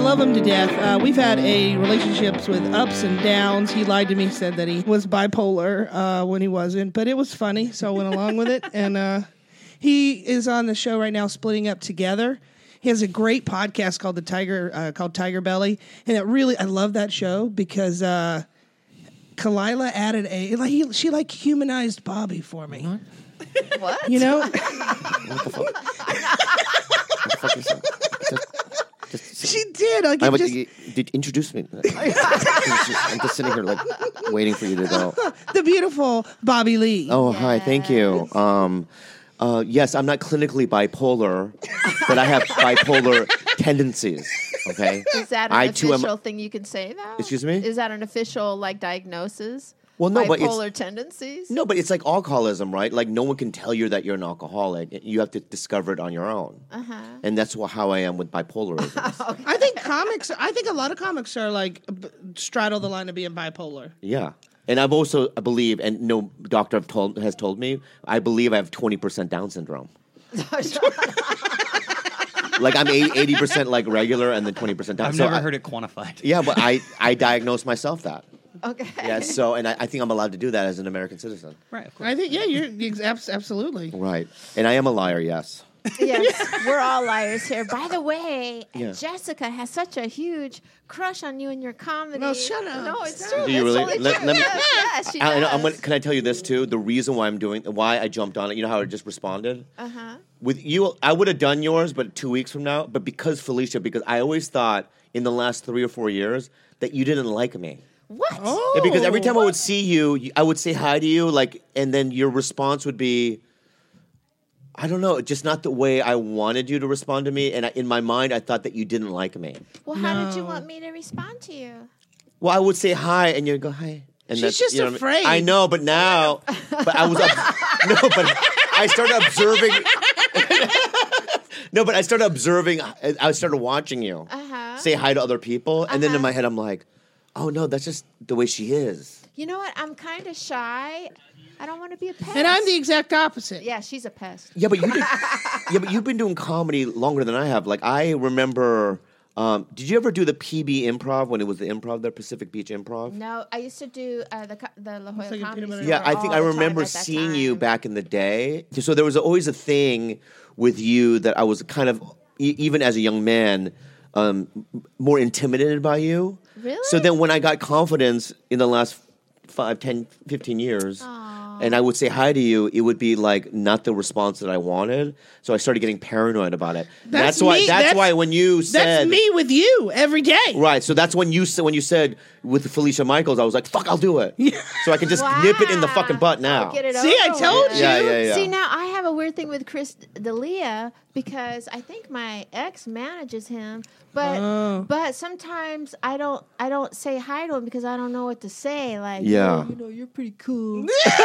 love him to death. We've had a relationships with ups and downs. He lied to me, said that he was bipolar when he wasn't, but it was funny, so I went along with it. And he is on the show right now, Splitting Up Together. He has a great podcast called Tiger Belly, and I love that show because Kalila added she humanized Bobby for me. What? You know? What the fuck? What the fuck is that? She did. Did introduce me? I'm just sitting here waiting for you to go. The beautiful Bobby Lee. Oh, hi. Thank you. Yes, I'm not clinically bipolar, but I have bipolar tendencies. Okay. Is that an official thing you can say, though? Excuse me? Is that an official diagnosis? Well, no, bipolar tendencies? No, but it's like alcoholism, right? Like no one can tell you that you're an alcoholic. You have to discover it on your own. And that's how I am with bipolarism. Okay. I think a lot of comics are straddle the line of being bipolar. Yeah. And I believe, and no doctor has told me, I believe I have 20% Down syndrome. Like I'm 80% regular and then 20% Down. I've never heard it quantified. Yeah, but I diagnosed myself that. Okay. Yeah, so, and I think I'm allowed to do that as an American citizen. Right, of course. I think, you're absolutely. Right. And I am a liar, yes. Yes, we're all liars here. By the way, Yeah. Jessica has such a huge crush on you and your comedy. No, shut up. No, it's Stop. true. Do you It's really? totally true. Let me- Yes, she does. Can I tell you this too? The reason why why I jumped on it, you know how I just responded? With you, I would have done yours, but 2 weeks from now. But because I always thought in the last 3 or 4 years that you didn't like me. What? Oh, Yeah, because every time I would see you, I would say hi to you, and then your response would be, I don't know, just not the way I wanted you to respond to me. And in my mind, I thought that you didn't like me. Well, how did you want me to respond to you? Well, I would say hi, and you'd go hi. And She's just afraid. I know, but now, but I was I started observing. No, but I started observing. I started watching you say hi to other people, and then in my head, I'm like, oh no, that's just the way she is. You know what? I'm kind of shy. I don't want to be a pest. And I'm the exact opposite. Yeah, she's a pest. Yeah, but you've been doing comedy longer than I have. Like I remember. Did you ever do the PB Improv when it was the Improv, the Pacific Beach Improv? No, I used to do the La Jolla like a Comedy peanut butter. Store Yeah, I think I all the remember time at that seeing you time. back in the day. So there was always a thing with you that I was kind of, even as a young man, more intimidated by you. Really? So then when I got confidence in the last 5, 10, 15 years, and I would say hi to you, it would be not the response that I wanted. So I started getting paranoid about it. That's why when you said That's me with you every day. right, so that's when you said with Felicia Michaels, I was like, "Fuck, I'll do it." So I can just nip it in the fucking butt now. Get it See, I over told with. you. Yeah. See, now I have a weird thing with Chris D'Elia because I think my ex manages him, but sometimes I don't say hi to him because I don't know what to say. Like, Yeah. You're pretty cool.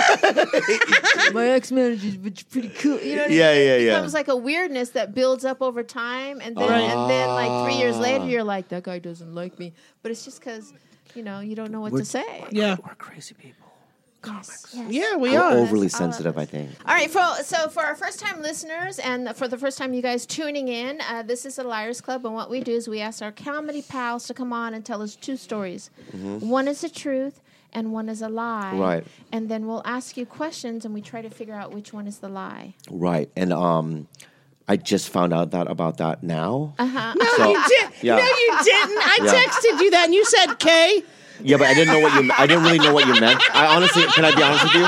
My ex manages, but you're pretty cool. You know what I mean? Yeah, It yeah. becomes like a weirdness that builds up over time, and then like 3 years later, you're like, that guy doesn't like me. But it's just because you don't know what to say. Yeah. We're crazy people. Yes. Yeah, we We're are. overly That's all of sensitive, us. I think. All right, so for our first-time listeners and for the first time you guys tuning in, this is the Liars Club, and what we do is we ask our comedy pals to come on and tell us 2 stories. One is the truth, and one is a lie. Right. And then we'll ask you questions, and we try to figure out which one is the lie. Right, and I just found out about that now. No, So- you didn't. Yeah. No, you didn't. I Yeah. texted you that, and you said, "Kay." Yeah, but I didn't know I didn't really know what you meant. I honestly, can I be honest with you?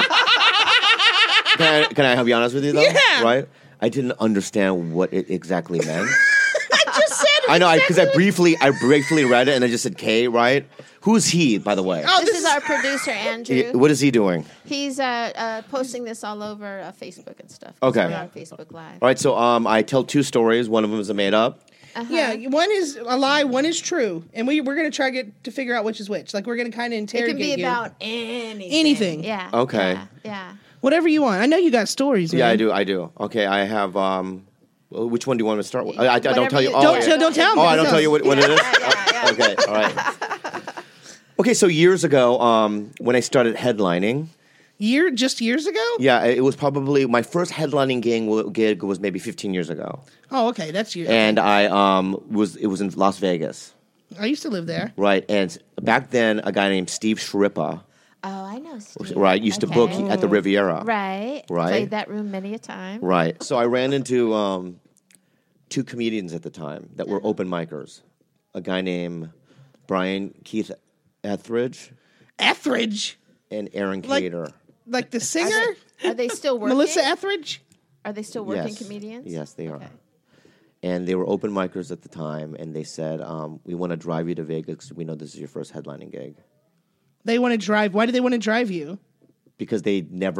Can I be honest with you though? Yeah. Right. I didn't understand what it exactly meant. I just said it. I know, because I exactly. briefly read it and I just said K, right? Who's he, by the way? Oh, This is our producer, Andrew. What is he doing? He's posting this all over Facebook and stuff. 'cause Okay. We're on Facebook Live. All right, so I tell 2 stories. One of them is a made up. Yeah, one is a lie, one is true, and we're going to try to figure out which is which. Like we're going to kind of It interrogate can be you. about anything. Anything. Yeah. Okay. Yeah. Whatever you want. I know you got stories. Yeah, man. I do. Okay, I have. Which one do you want me to start with? I don't Whatever tell you. you- Oh, Don't yeah. don't tell me. Oh, I don't tell you what it is. Yeah. Okay, all right. Okay, so years ago, when I started headlining, Just years ago? yeah, it was probably my first headlining gig was maybe 15 years ago, Oh, okay, that's you. and it was in Las Vegas. I used to live there. Right, and back then, a guy named Steve Shrippa, Oh, I know Steve. right, used to book at the Riviera. Right. Right. Played that room many a time. Right. So I ran into 2 comedians at the time that were open micers. A guy named Brian Keith Etheridge Etheridge, and Aaron Cater. like the singer, Are they still working? Melissa Etheridge. Are they still working Yes. comedians? Yes, they are. Okay. And they were open micers at the time, and they said, we want to drive you to Vegas because we know this is your first headlining gig. They want to drive. Why do they want to drive you? Because they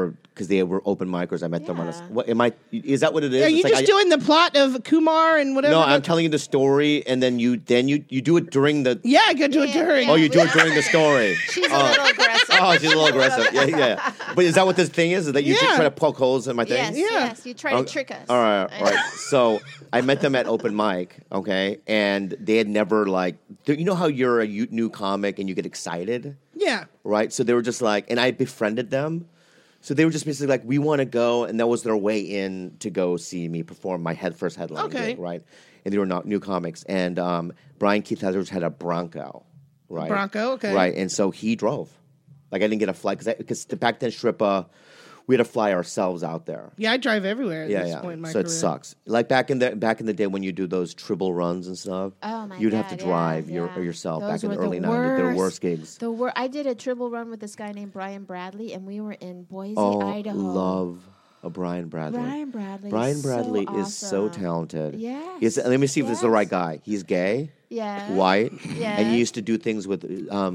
were open micers. I met them on Yeah. what am I? Is that what it is? Are you It's like just doing the plot of Kumar and whatever? No, I'm telling you the story, and then you do it during the. Yeah, I could do it Yeah, during. yeah. Oh, you do it during the story. She's a little aggressive. Oh, she's a little aggressive. Yeah. But is that what this thing is? Is that you Yeah. try to poke holes in my thing? Yes, Yeah. yes. You try to trick us. All right. So I met them at open mic, okay, and they had never you know how you're a new comic and you get excited, Yeah. right? So they were just like, and I befriended them. So they were just basically like, we want to go, and that was their way in to go see me perform my first headline gig, right? And they were not new comics, and Brian Keith Etheridge had a Bronco, right? Bronco, okay. Right, and so he drove. Like I didn't get a flight because back then Shrippa, we had to fly ourselves out there. Yeah, I drive everywhere at this Yeah. point in my So career. it sucks. Like back in the day when you do those triple runs and stuff, Oh my you'd God, have to drive yeah. yourself Those back in the were early 90s. They were worst gigs. I did a triple run with this guy named Brian Bradley, and we were in Boise, Oh, Idaho. love a Brian Bradley. Brian Bradley. Brian is Bradley so is so awesome. talented. Yes. Let me see if this is the Yes. right guy. He's gay, Yeah. white, Yes. and he used to do things with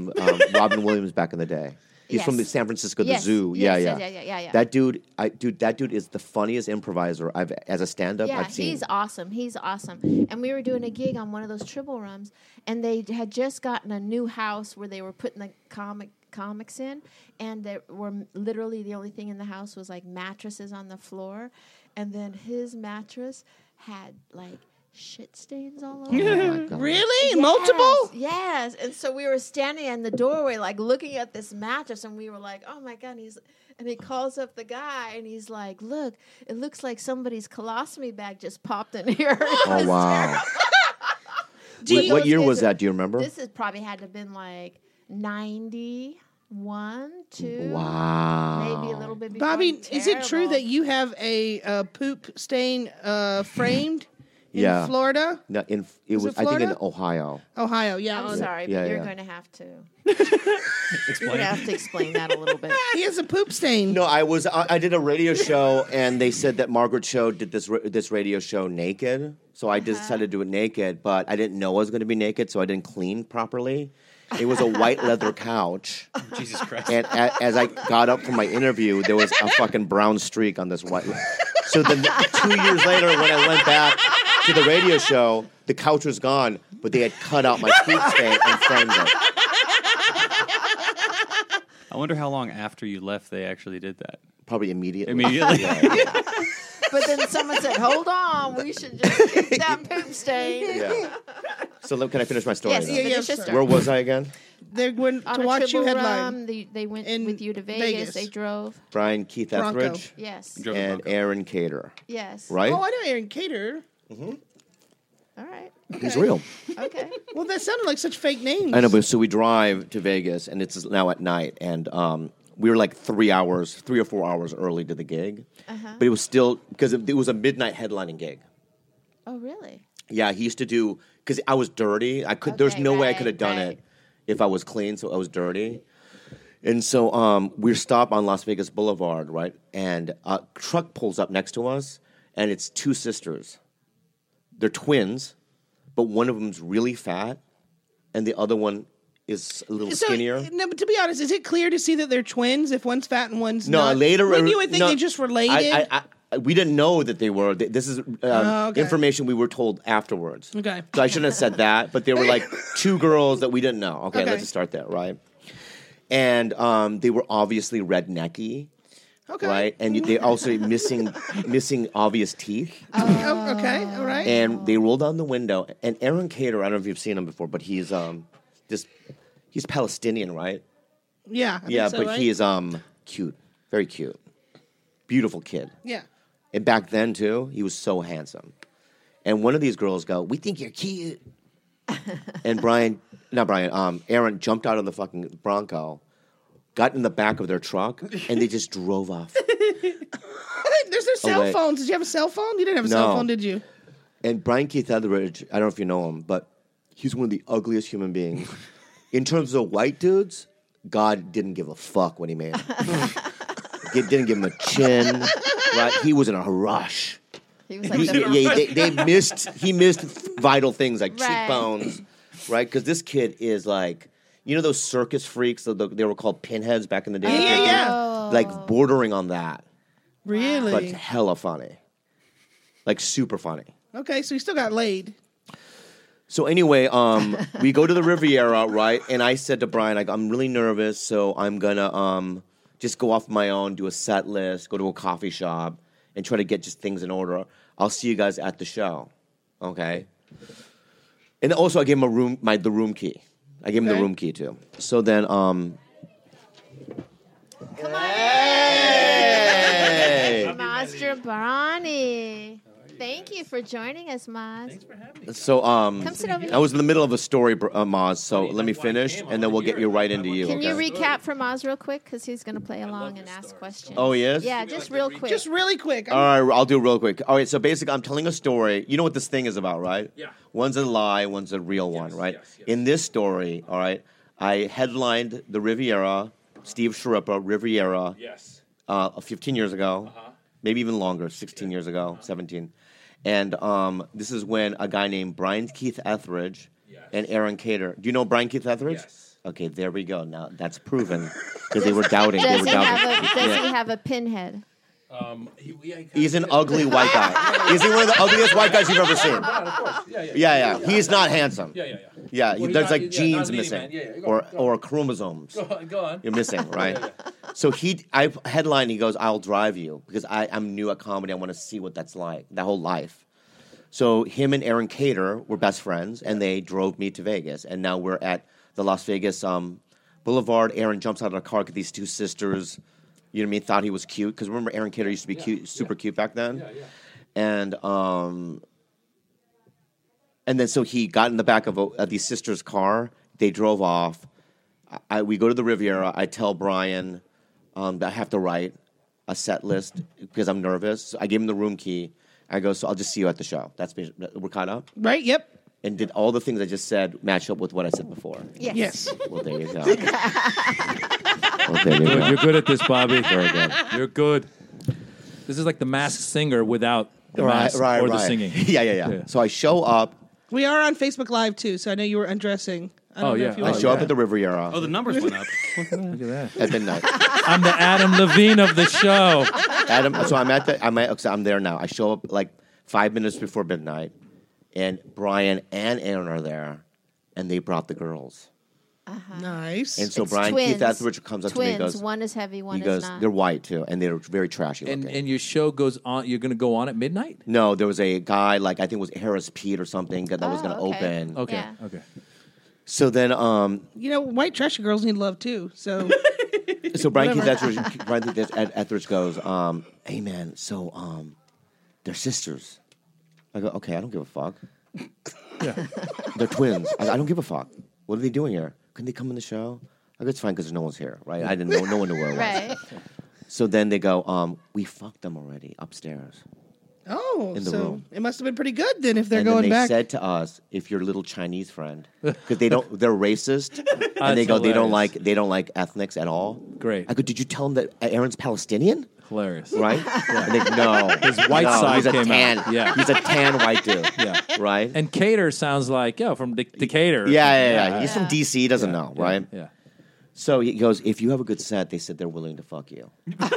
Robin Williams back in the day. He's from Yes. San Francisco, Yes. the zoo. Yes, Yeah. yeah. That dude, that dude is the funniest improviser as a stand-up Yeah, I've seen. he's awesome. He's awesome. And we were doing a gig on one of those triple runs, and they had just gotten a new house where they were putting the comics in, and there were literally the only thing in the house was like mattresses on the floor, and then his mattress had like shit stains all over it. Oh my God. Really? Yes, Multiple? Yes. And so we were standing in the doorway, like looking at this mattress, and we were like, "Oh my God!" And he calls up the guy, and he's like, "Look, it looks like somebody's colostomy bag just popped in here." Oh wow! What year was that? Do you remember? This has probably had to have been like 91, 2. Wow. Maybe a little bit before. Bobby, is it true Terrible. that you have a poop stain framed in Yeah. Florida? No, it Was was it I think in Florida? Ohio. I'm Ohio, yeah. sorry, Yeah, but you're yeah. going to have to. You're going to have to explain that a little bit. He has a poop stain. No, I did a radio show, and they said that Margaret Cho did this radio show naked. So I decided to do it naked, but I didn't know I was going to be naked, so I didn't clean properly. It was a white leather couch, Jesus Christ. and as I got up from my interview, there was a fucking brown streak on this white. So then 2 years later, when I went back to the radio show, the couch was gone, but they had cut out my poop stain and framed it. I wonder how long after you left they actually did that. Probably immediately. Immediately. Yeah. But then someone said, "Hold on, we should just keep that poop stain." Yeah. So can I finish my story? Yes, then? Yeah, finish your sir. story. Where was I again? They went On to a watch you triple headline. run, they went in with you to Vegas. Vegas. They drove. Brian Keith Bronco. Etheridge Yes. Drove the and Bronco. Aaron Cater. Yes. Right? Oh, I know Aaron Cater. All right. He's real. Okay. Well, that sounded like such fake names. I know, but so we drive to Vegas, and it's now at night, and we were like 3 or 4 hours early to the gig, but it was still because it was a midnight headlining gig. Oh, really? Yeah, he used to do because I was dirty. There's Okay, no way I right, could have done right. it if I was clean. So I was dirty, and so we stop on Las Vegas Boulevard, right? And a truck pulls up next to us, and it's 2 sisters. They're twins, but one of them's really fat, and the other one is a little skinnier. No, but to be honest, is it clear to see that they're twins if one's fat and one's No, not? later. Wouldn't you would think no, they just related? we didn't know that they were. This is okay. information we were told afterwards. Okay. So I shouldn't have said that, but they were like 2 girls that we didn't know. Okay, Okay. let's just start there, right? And they were obviously rednecky, Okay. right? And they also missing obvious teeth. Oh, okay. All right. And they rolled down the window. And Aaron Cater, I don't know if you've seen him before, but he's he's Palestinian, right? Yeah. I think Yeah, so, but right? he is cute, very cute, beautiful kid. Yeah. And back then too, he was so handsome. And one of these girls go, "We think you're cute." and Aaron jumped out of the fucking Bronco, got in the back of their truck, and they just drove off. There's no cell phones. Did you have a cell phone? You didn't have a cell phone, did you? And Brian Keith Etheridge, I don't know if you know him, but he's one of the ugliest human beings. In terms of white dudes, God didn't give a fuck when he made him. He didn't give him a chin. Right? He was in a rush. He was like he missed vital things like cheekbones, right? Because this kid is like, you know those circus freaks? They were called pinheads back in the day? Yeah. Oh. Like bordering on that. Really? But hella funny. Like super funny. Okay, so you still got laid. So anyway, we go to the Riviera, right? And I said to Brian, I'm really nervous, so I'm going to just go off my own, do a set list, go to a coffee shop, and try to get just things in order. I'll see you guys at the show, okay? And also, I gave him the room key. I gave him the room key too. So then, Come on. Hey! Master Barani. Thank you for joining us, Maz. Thanks for having me. So Come sit over here. I was in the middle of a story, Maz. So let me finish, and then we'll get you right into you. Can Okay? you recap for Maz real quick? Because he's going to play along and ask questions. Oh, he is? Yeah, just real quick. Just really quick. All right, I'll do it real quick. All right, so basically, I'm telling a story. You know what this thing is about, right? Yeah. One's a lie, one's a real one, right? yes. In this story, all right, I headlined the Riviera, Steve Sharippa, Riviera, Yes. 15 years ago, maybe even longer, 16 years ago, 17. And this is when a guy named Brian Keith Etheridge and Aaron Cater. Do you know Brian Keith Etheridge? Yes. Okay, there we go. Now that's proven because they were doubting. Does he have a pinhead? He's an ugly white guy. Is he one of the ugliest white guys you've ever seen? Of course. Yeah. He's not handsome. Yeah. Yeah, Well, he's there's not- like yeah, genes not a leading missing, man. Yeah, go on. or chromosomes. Go on. You're missing, right? So I headline. He goes, "I'll drive you," because I'm new at comedy. I want to see what that's like, that whole life. So him and Aaron Cater were best friends, and they drove me to Vegas. And now we're at the Las Vegas Boulevard. Aaron jumps out of the car, get these two sisters. You know what I mean? Thought he was cute because remember Aaron Cater used to be cute, super cute back then. Yeah. And then so he got in the back of these sisters' car. They drove off. We go to the Riviera. I tell Brian that I have to write a set list because I'm nervous. So I gave him the room key. I go, so I'll just see you at the show. We're caught up. Right? Yep. And did all the things I just said match up with what I said before? Yes. Well, there you go. Well, there you go. You're good at this, Bobby. Very good. You're good. This is like the Masked Singer without the mask or the singing. Yeah. So I show up. We are on Facebook Live too, so I know you were undressing. I don't know if you I want show up that. at the Riviera Oh, the numbers went up. Look at that. at midnight. I'm the Adam Levine of the show. So I'm there now. I show up like 5 minutes before midnight, and Brian and Aaron are there, and they brought the girls. Nice. And so It's Brian twins. Keith Etheridge comes up to me and Twins. goes, One is heavy, one he goes, is not. they're white too, and they're very trashy looking. And your show goes on. You're going to go on at midnight. No, there was a guy, like I think it was Harris Pete or something, that was going to okay. open. Okay. Yeah. Okay. So then, You know, white trashy girls need love too. So Brian Keith Etheridge goes, hey man, so they're sisters. I go, okay, I don't give a fuck. Yeah. They're twins. I don't give a fuck. What are they doing here? Couldn't they come in the show? I go, it's fine because no one's here, right? I didn't know. No one knew where it was. Right. So then they go, we fucked them already upstairs. in the so room. it must have been pretty good then if they're And going then they back. said to us, if your little Chinese friend, because they're racist, and That's they don't hilarious. like ethnics at all. Great. I go, did you tell them that Aaron's Palestinian? Hilarious. Right? And they go, no. His white side he's a came tan. out. Yeah. He's a tan white dude. Yeah. Right? And Cater sounds like, from Decatur. Yeah. He's from DC. He doesn't know, right? Yeah. So he goes, if you have a good set, they said they're willing to fuck you.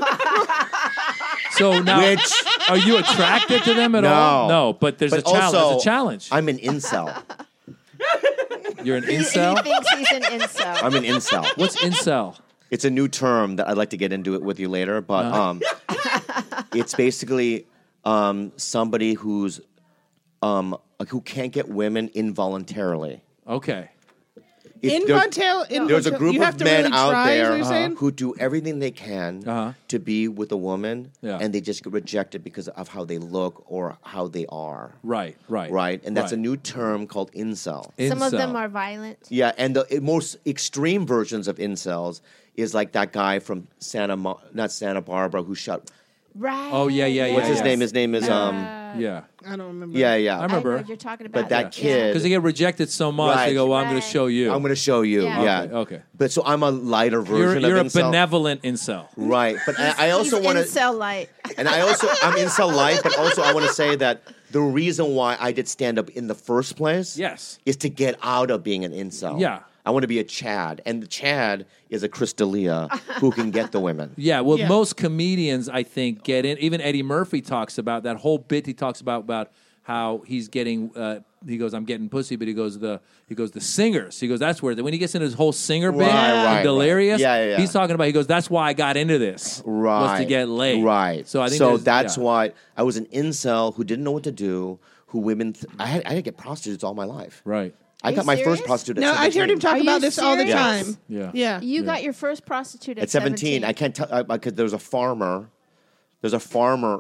So now, Which- are you attracted to them at No. all? No, but there's a challenge. also, There's a challenge. I'm an incel. You're an He incel? thinks he's an incel. I'm an incel. What's incel? It's a new term that I'd like to get into it with you later, but it's basically somebody who's who can't get women involuntarily. Okay. There's a group you have of to men really out try, is there what you're saying? who do everything they can to be with a woman, and they just get rejected because of how they look or how they are. Right. And that's a new term called incel. Some of them are violent. Yeah, and the most extreme versions of incels is like that guy from not Santa Barbara who shot. Right. Oh yeah. What's his name? His name is Yeah. I don't remember. Yeah. I I know remember. what you're talking about. But that kid, Because they get rejected so much, Right. they go, "Well, I'm going to Right. show you." I'm going to show you. Yeah. Yeah. Okay. But so I'm a lighter version You're a of incel. benevolent incel. Right. But I also He's want to. incel light. And I'm incel light, but also I want to say that the reason why I did stand up in the first place Yes. is to get out of being an incel. Yeah. I want to be a Chad. And the Chad is a Chris D'Elia who can get the women. Yeah, well, Yeah. most comedians, I think, get in. Even Eddie Murphy talks about that whole bit. He talks about how he's getting. He goes, "I'm getting pussy," but he goes, the singers. He goes, "That's where when he gets into his whole singer bit, Right, Delirious." Yeah. He's talking about. He goes, "That's why I got into this. Was to get laid." Right. So I think that's why I was an incel who didn't know what to do. Who women? I had to get prostitutes all my life. Right. I you got my first serious? prostitute at No, I 17. heard him talk Are you about this all the serious? time. Yeah. Yeah. You got your first prostitute At 17. I can't tell because there was a farmer. There's a farmer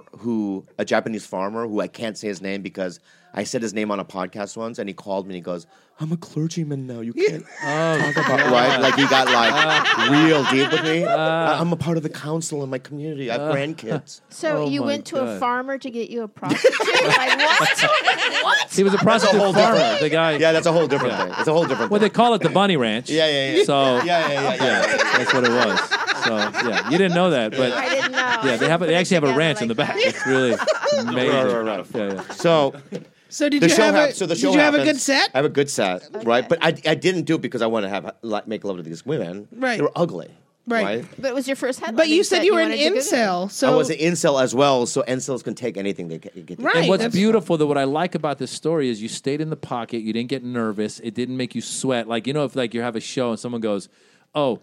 a Japanese farmer who I can't say his name because I said his name on a podcast once, and he called me and he goes, "I'm a clergyman now. You can't talk about right." Like he got like real deep with me. I'm a part of the council in my community. I have grandkids. So Oh you my went to a God. farmer to get you a prostitute? Like what? What? He was a prostitute whole farmer. different- The guy. Yeah, that's a whole different thing. It's a whole different Well, thing. they call it the Bunny Ranch. Yeah. So Yeah. that's what it was. So yeah, you didn't know that, but I didn't know. yeah, they actually have a ranch in the back. It's really amazing. Right. Yeah. So So did the you show have happens. So the show did you have a happens. good set? I have a good set, right? But I didn't do it because I want to make love to these women. Right. They were ugly. Right. But it was your first headline. But you said you were an wanted to go there. incel. So I was an incel as well, so incels can take anything they get. Right. And what's that's- beautiful, that what I like about this story is you stayed in the pocket. You didn't get nervous. It didn't make you sweat. Like, you know, if like you have a show and someone goes, "Oh,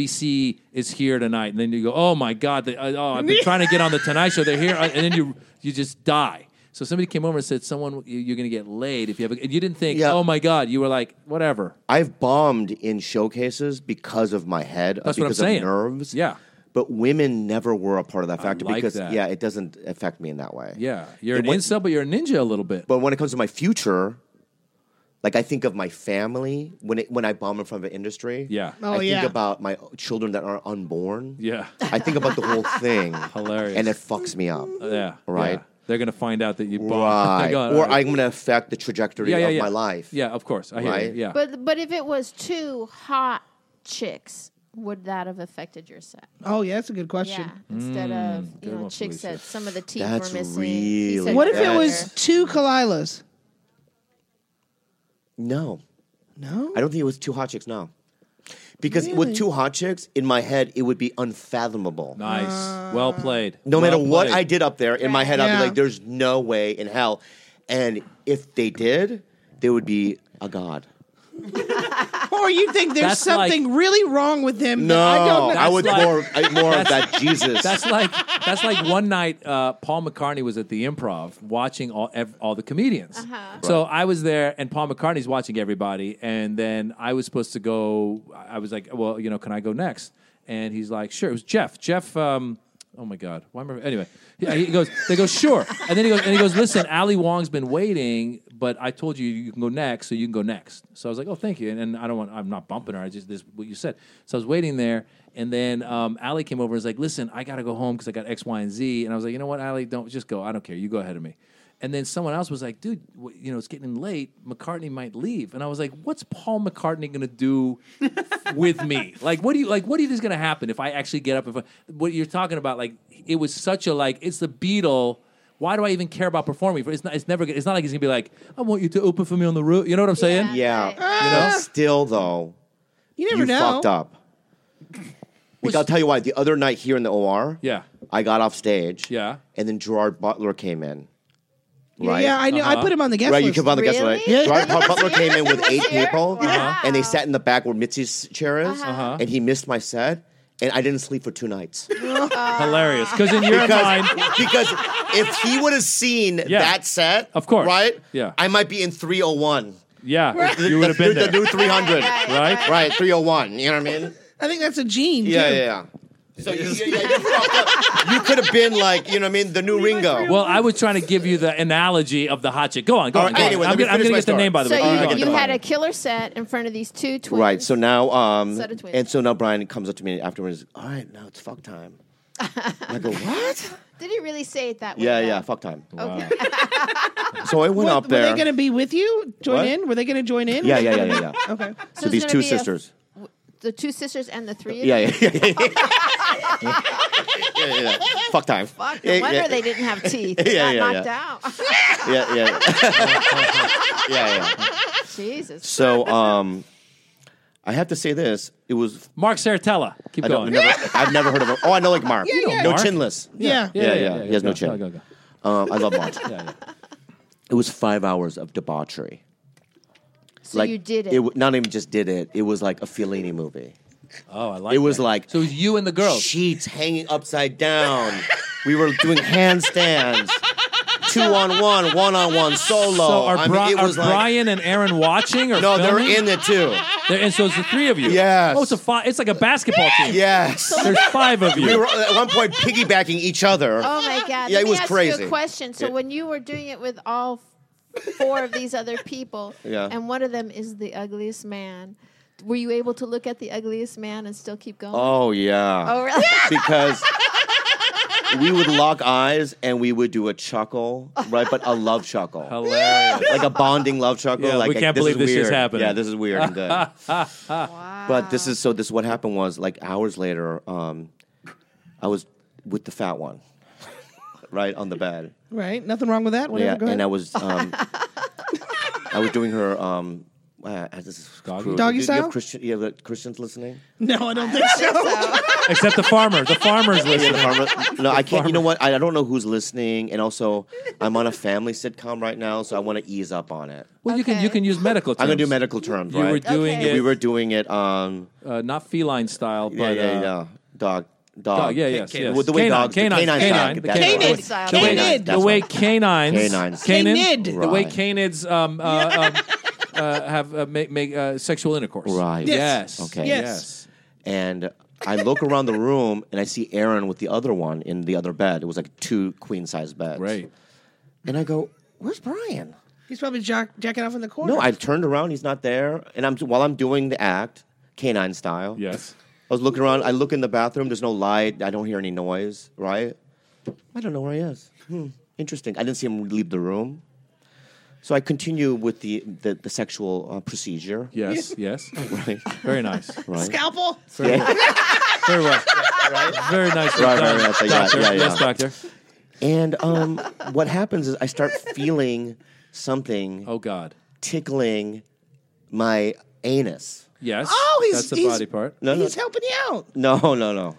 NBC is here tonight," and then you go, "Oh my God, I've been trying to get on the Tonight Show. They're here," and then you just die. So somebody came over and said, "You're going to get laid if you have," and you didn't think, Yeah. "Oh my God," you were like, "Whatever." I've bombed in showcases because of my head, That's what I'm because saying. of nerves. Yeah. But women never were a part of that factor like because that. it doesn't affect me in that way. Yeah, you're an It went- incel, but you're a ninja a little bit. But when it comes to my future, like I think of my family when I bomb in front of an industry. Yeah. Oh, I yeah. think about my children that are unborn. Yeah. I think about the whole thing. Hilarious. And it fucks me up. Yeah. Right. Yeah. They're going to find out that you bought. Right. Go on, Or all right. I'm going to affect the trajectory of my life. Yeah, of course. I hear Right? you. Yeah. But if it was two hot chicks, would that have affected your set? Oh yeah, that's a good question. Yeah. Instead of good one, chicks Felicia. that some of the teeth That's were missing. really He said What if it That's- was two Kalilas? No. No. I don't think it was two hot chicks, no. Because Really? with two hot chicks, in my head, it would be unfathomable. Nice. Well played. No Well matter what played. I did up there, in my head, I'd Yeah. be like, there's no way in hell. And if they did, there would be a God. Or you think there's That's something really wrong with him? No, that I don't know. I would like- more of that Jesus. That's like one night Paul McCartney was at the Improv watching all the comedians. So I was there, and Paul McCartney's watching everybody, and then I was supposed to go. I was like, "Well, can I go next?" And he's like, "Sure." It was Jeff. Oh my God! Why am I? Anyway, he goes. They go, "Sure," and then he goes, "Listen, Ali Wong's been waiting, but I told you can go next, so you can go next." So I was like, "Oh, thank you." And I'm not bumping her. This is what you said. So I was waiting there, and then Ali came over and was like, "Listen, I gotta go home because I got X, Y, and Z." And I was like, "You know what, Ali? Don't just go. I don't care. You go ahead of me." And then someone else was like, "Dude, it's getting late. McCartney might leave." And I was like, "What's Paul McCartney gonna do with me? Like, what do you think is gonna happen if I actually get up? What you're talking about? Like, it was such a it's the Beatle. Why do I even care about performing? It's not like he's gonna be like, "I want you to open for me on the roof." You know what I'm saying? yeah. right. Still, though, You never you know. fucked up. Because I'll tell you why. The other night here in the OR, Yeah. I got off stage. Yeah. And then Gerard Butler came in. Right? Yeah, I knew. I put him on the guest Right, you list. came on the guest list. Really? Gerard Butler came in with 8 people, Wow. and they sat in the back where Mitzi's chair is, Uh-huh. and he missed my set, and I didn't sleep for 2 nights. Hilarious. Because in your mind, because if he would have seen Yeah. that set, Of course. right? Yeah. I might be in 301. Yeah, you would have been The there. new 300. Right? Right, 301. You know what I mean? I think that's a gene. Yeah, too. yeah. So you fucked up. You could have been like, you know what I mean, the new Ringo. Well, I was trying to give you the analogy of the hot chick. Go on, go All on. right, Go on. anyway, I'm let me going to finish my get the story. name, by the So way. I get you the had money. a killer set in front of these two twins. Right. So now, Set of twins. and so now Brian comes up to me afterwards. All right, now it's fuck time. I go, what? Did he really say it that way? Yeah, though? yeah, fuck time. Okay. So I went up Were there. they going to be with you? Join What? in? Were they going to join in? Yeah, yeah, yeah, yeah, yeah. Okay. So it's these gonna two be a- sisters. The two sisters and the three of Yeah, you? yeah, yeah, yeah. Yeah. Fuck time. Fuck, no Yeah, wonder yeah. they didn't have teeth. They Yeah, got yeah, knocked out. Yeah, yeah. Yeah, yeah. Jesus. So, I have to say this. It was. Mark Saratella. Keep I going. I've never heard of him. Oh, I know like Mark. yeah. No Mark? chinless. Yeah. Yeah. He has no Go, chin. go, go. I love Mark. Yeah. It was 5 hours of debauchery. So you did it. Not even just did it. It was like a Fellini movie. Oh, I like It was that. like So it was you and the girls. sheets hanging upside down. We were doing handstands, 2-on-1, 1-on-1 solo. So are, I mean, it was like Brian and Aaron watching or no, they're filming? in it too. And so it's the three of you. Yes. Oh, it's like a basketball team. Yes, There's five of you. we were at one point piggybacking each other. Oh my God! Yeah, Let it me was ask crazy. you a question. So Yeah. when you were doing it with all four of these other people, Yeah. and one of them is the ugliest man, were you able to look at the ugliest man and still keep going? Oh yeah. Oh, really? Because we would lock eyes and we would do a chuckle, right? But a love chuckle. Hilarious. Like a bonding love chuckle. Yeah, like we can't this believe is this is weird. happening. Yeah, this is weird and good. Wow. But this is what happened was like hours later, I was with the fat one, right on the bed. Right. Nothing wrong with that. Whatever. Yeah, Go ahead. and I was doing her. This is Doggy? cruel. Doggy Do you style? have Christians listening? No, I don't think so. So, Except the farmers. The farmers Yeah, listen. the farmer- no, I can't. You know what? I don't know who's listening, and also I'm on a family sitcom right now, so I want to ease up on it. Well, you Okay. can use medical terms. I'm gonna do medical terms, You right? were doing Okay. it. We were doing it Not feline style, but Dog. Dog, yeah, yes, yes. With the way Canine, dogs, canine, canine, canine, style. the That's canine. right. Style. the way, Canid. That's the way right. canines, Canines. Canid. the way Right. canids have make sexual intercourse. Right. Yes. Okay. Yes. And I look around the room and I see Aaron with the other one in the other bed. It was like 2 queen-size beds. Right. And I go, "Where's Brian?" He's probably jacking off in the corner. No, I turned around. He's not there. And while I'm doing the act, canine style. Yes. I was looking around. I look in the bathroom. There's no light. I don't hear any noise. Right? I don't know where he is. Interesting. I didn't see him leave the room. So I continue with the sexual procedure. Yes. Yes. Right. Very nice. Right. Scalpel. Very well. Very nice. Right, right, right. Yeah, Doctor. yeah, yeah. Yes, doctor. And what happens is I start feeling something Oh God. tickling my anus. Yes. Oh, that's the body part. No, He's helping you out. No. No.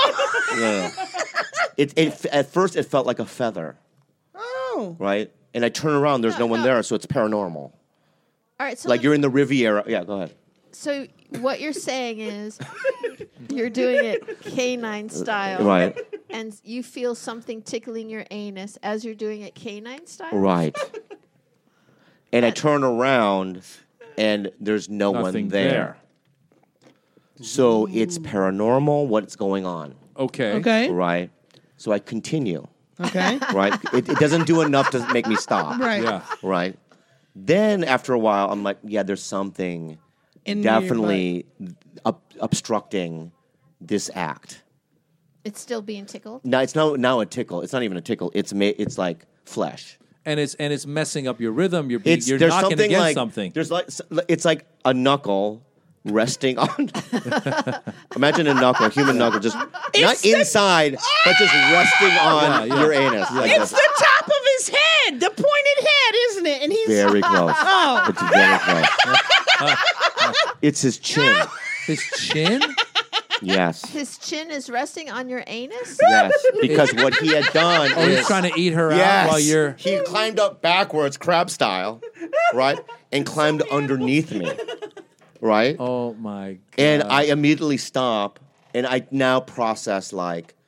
It at first it felt like a feather, Oh. right? And I turn around, there's no one there, so it's paranormal. all right. So Like you're in the Riviera. Yeah, go ahead. So what you're saying is you're doing it canine style, Right, and you feel something tickling your anus as you're doing it canine style. right. And I turn around, and there's no Nothing one there. So it's paranormal. What's going on? Okay. Okay. Right. So I continue. Okay. Right. It doesn't do enough to make me stop. Right. Yeah. Right. Then after a while, I'm like, yeah, there's something In your definitely obstructing this act. It's still being tickled. Now it's now a tickle. It's not even a tickle. It's like flesh. And it's messing up your rhythm. You're It's you're there's knocking something against like something. there's like it's like a knuckle resting on. Imagine a knuckle, a human knuckle, just not inside, but just resting on Yeah. your anus. Like It's this. the top of his head, the pointed head, isn't it? And he's Very close. Oh. It's very close. It's his chin. His chin. Yes. His chin is resting on your anus. Yes. Because what he had done Oh, is he's trying to eat her yes, out while you're. he climbed up backwards, crab style, right, and climbed underneath me, right. Oh my God. And I immediately stop, and I now process like,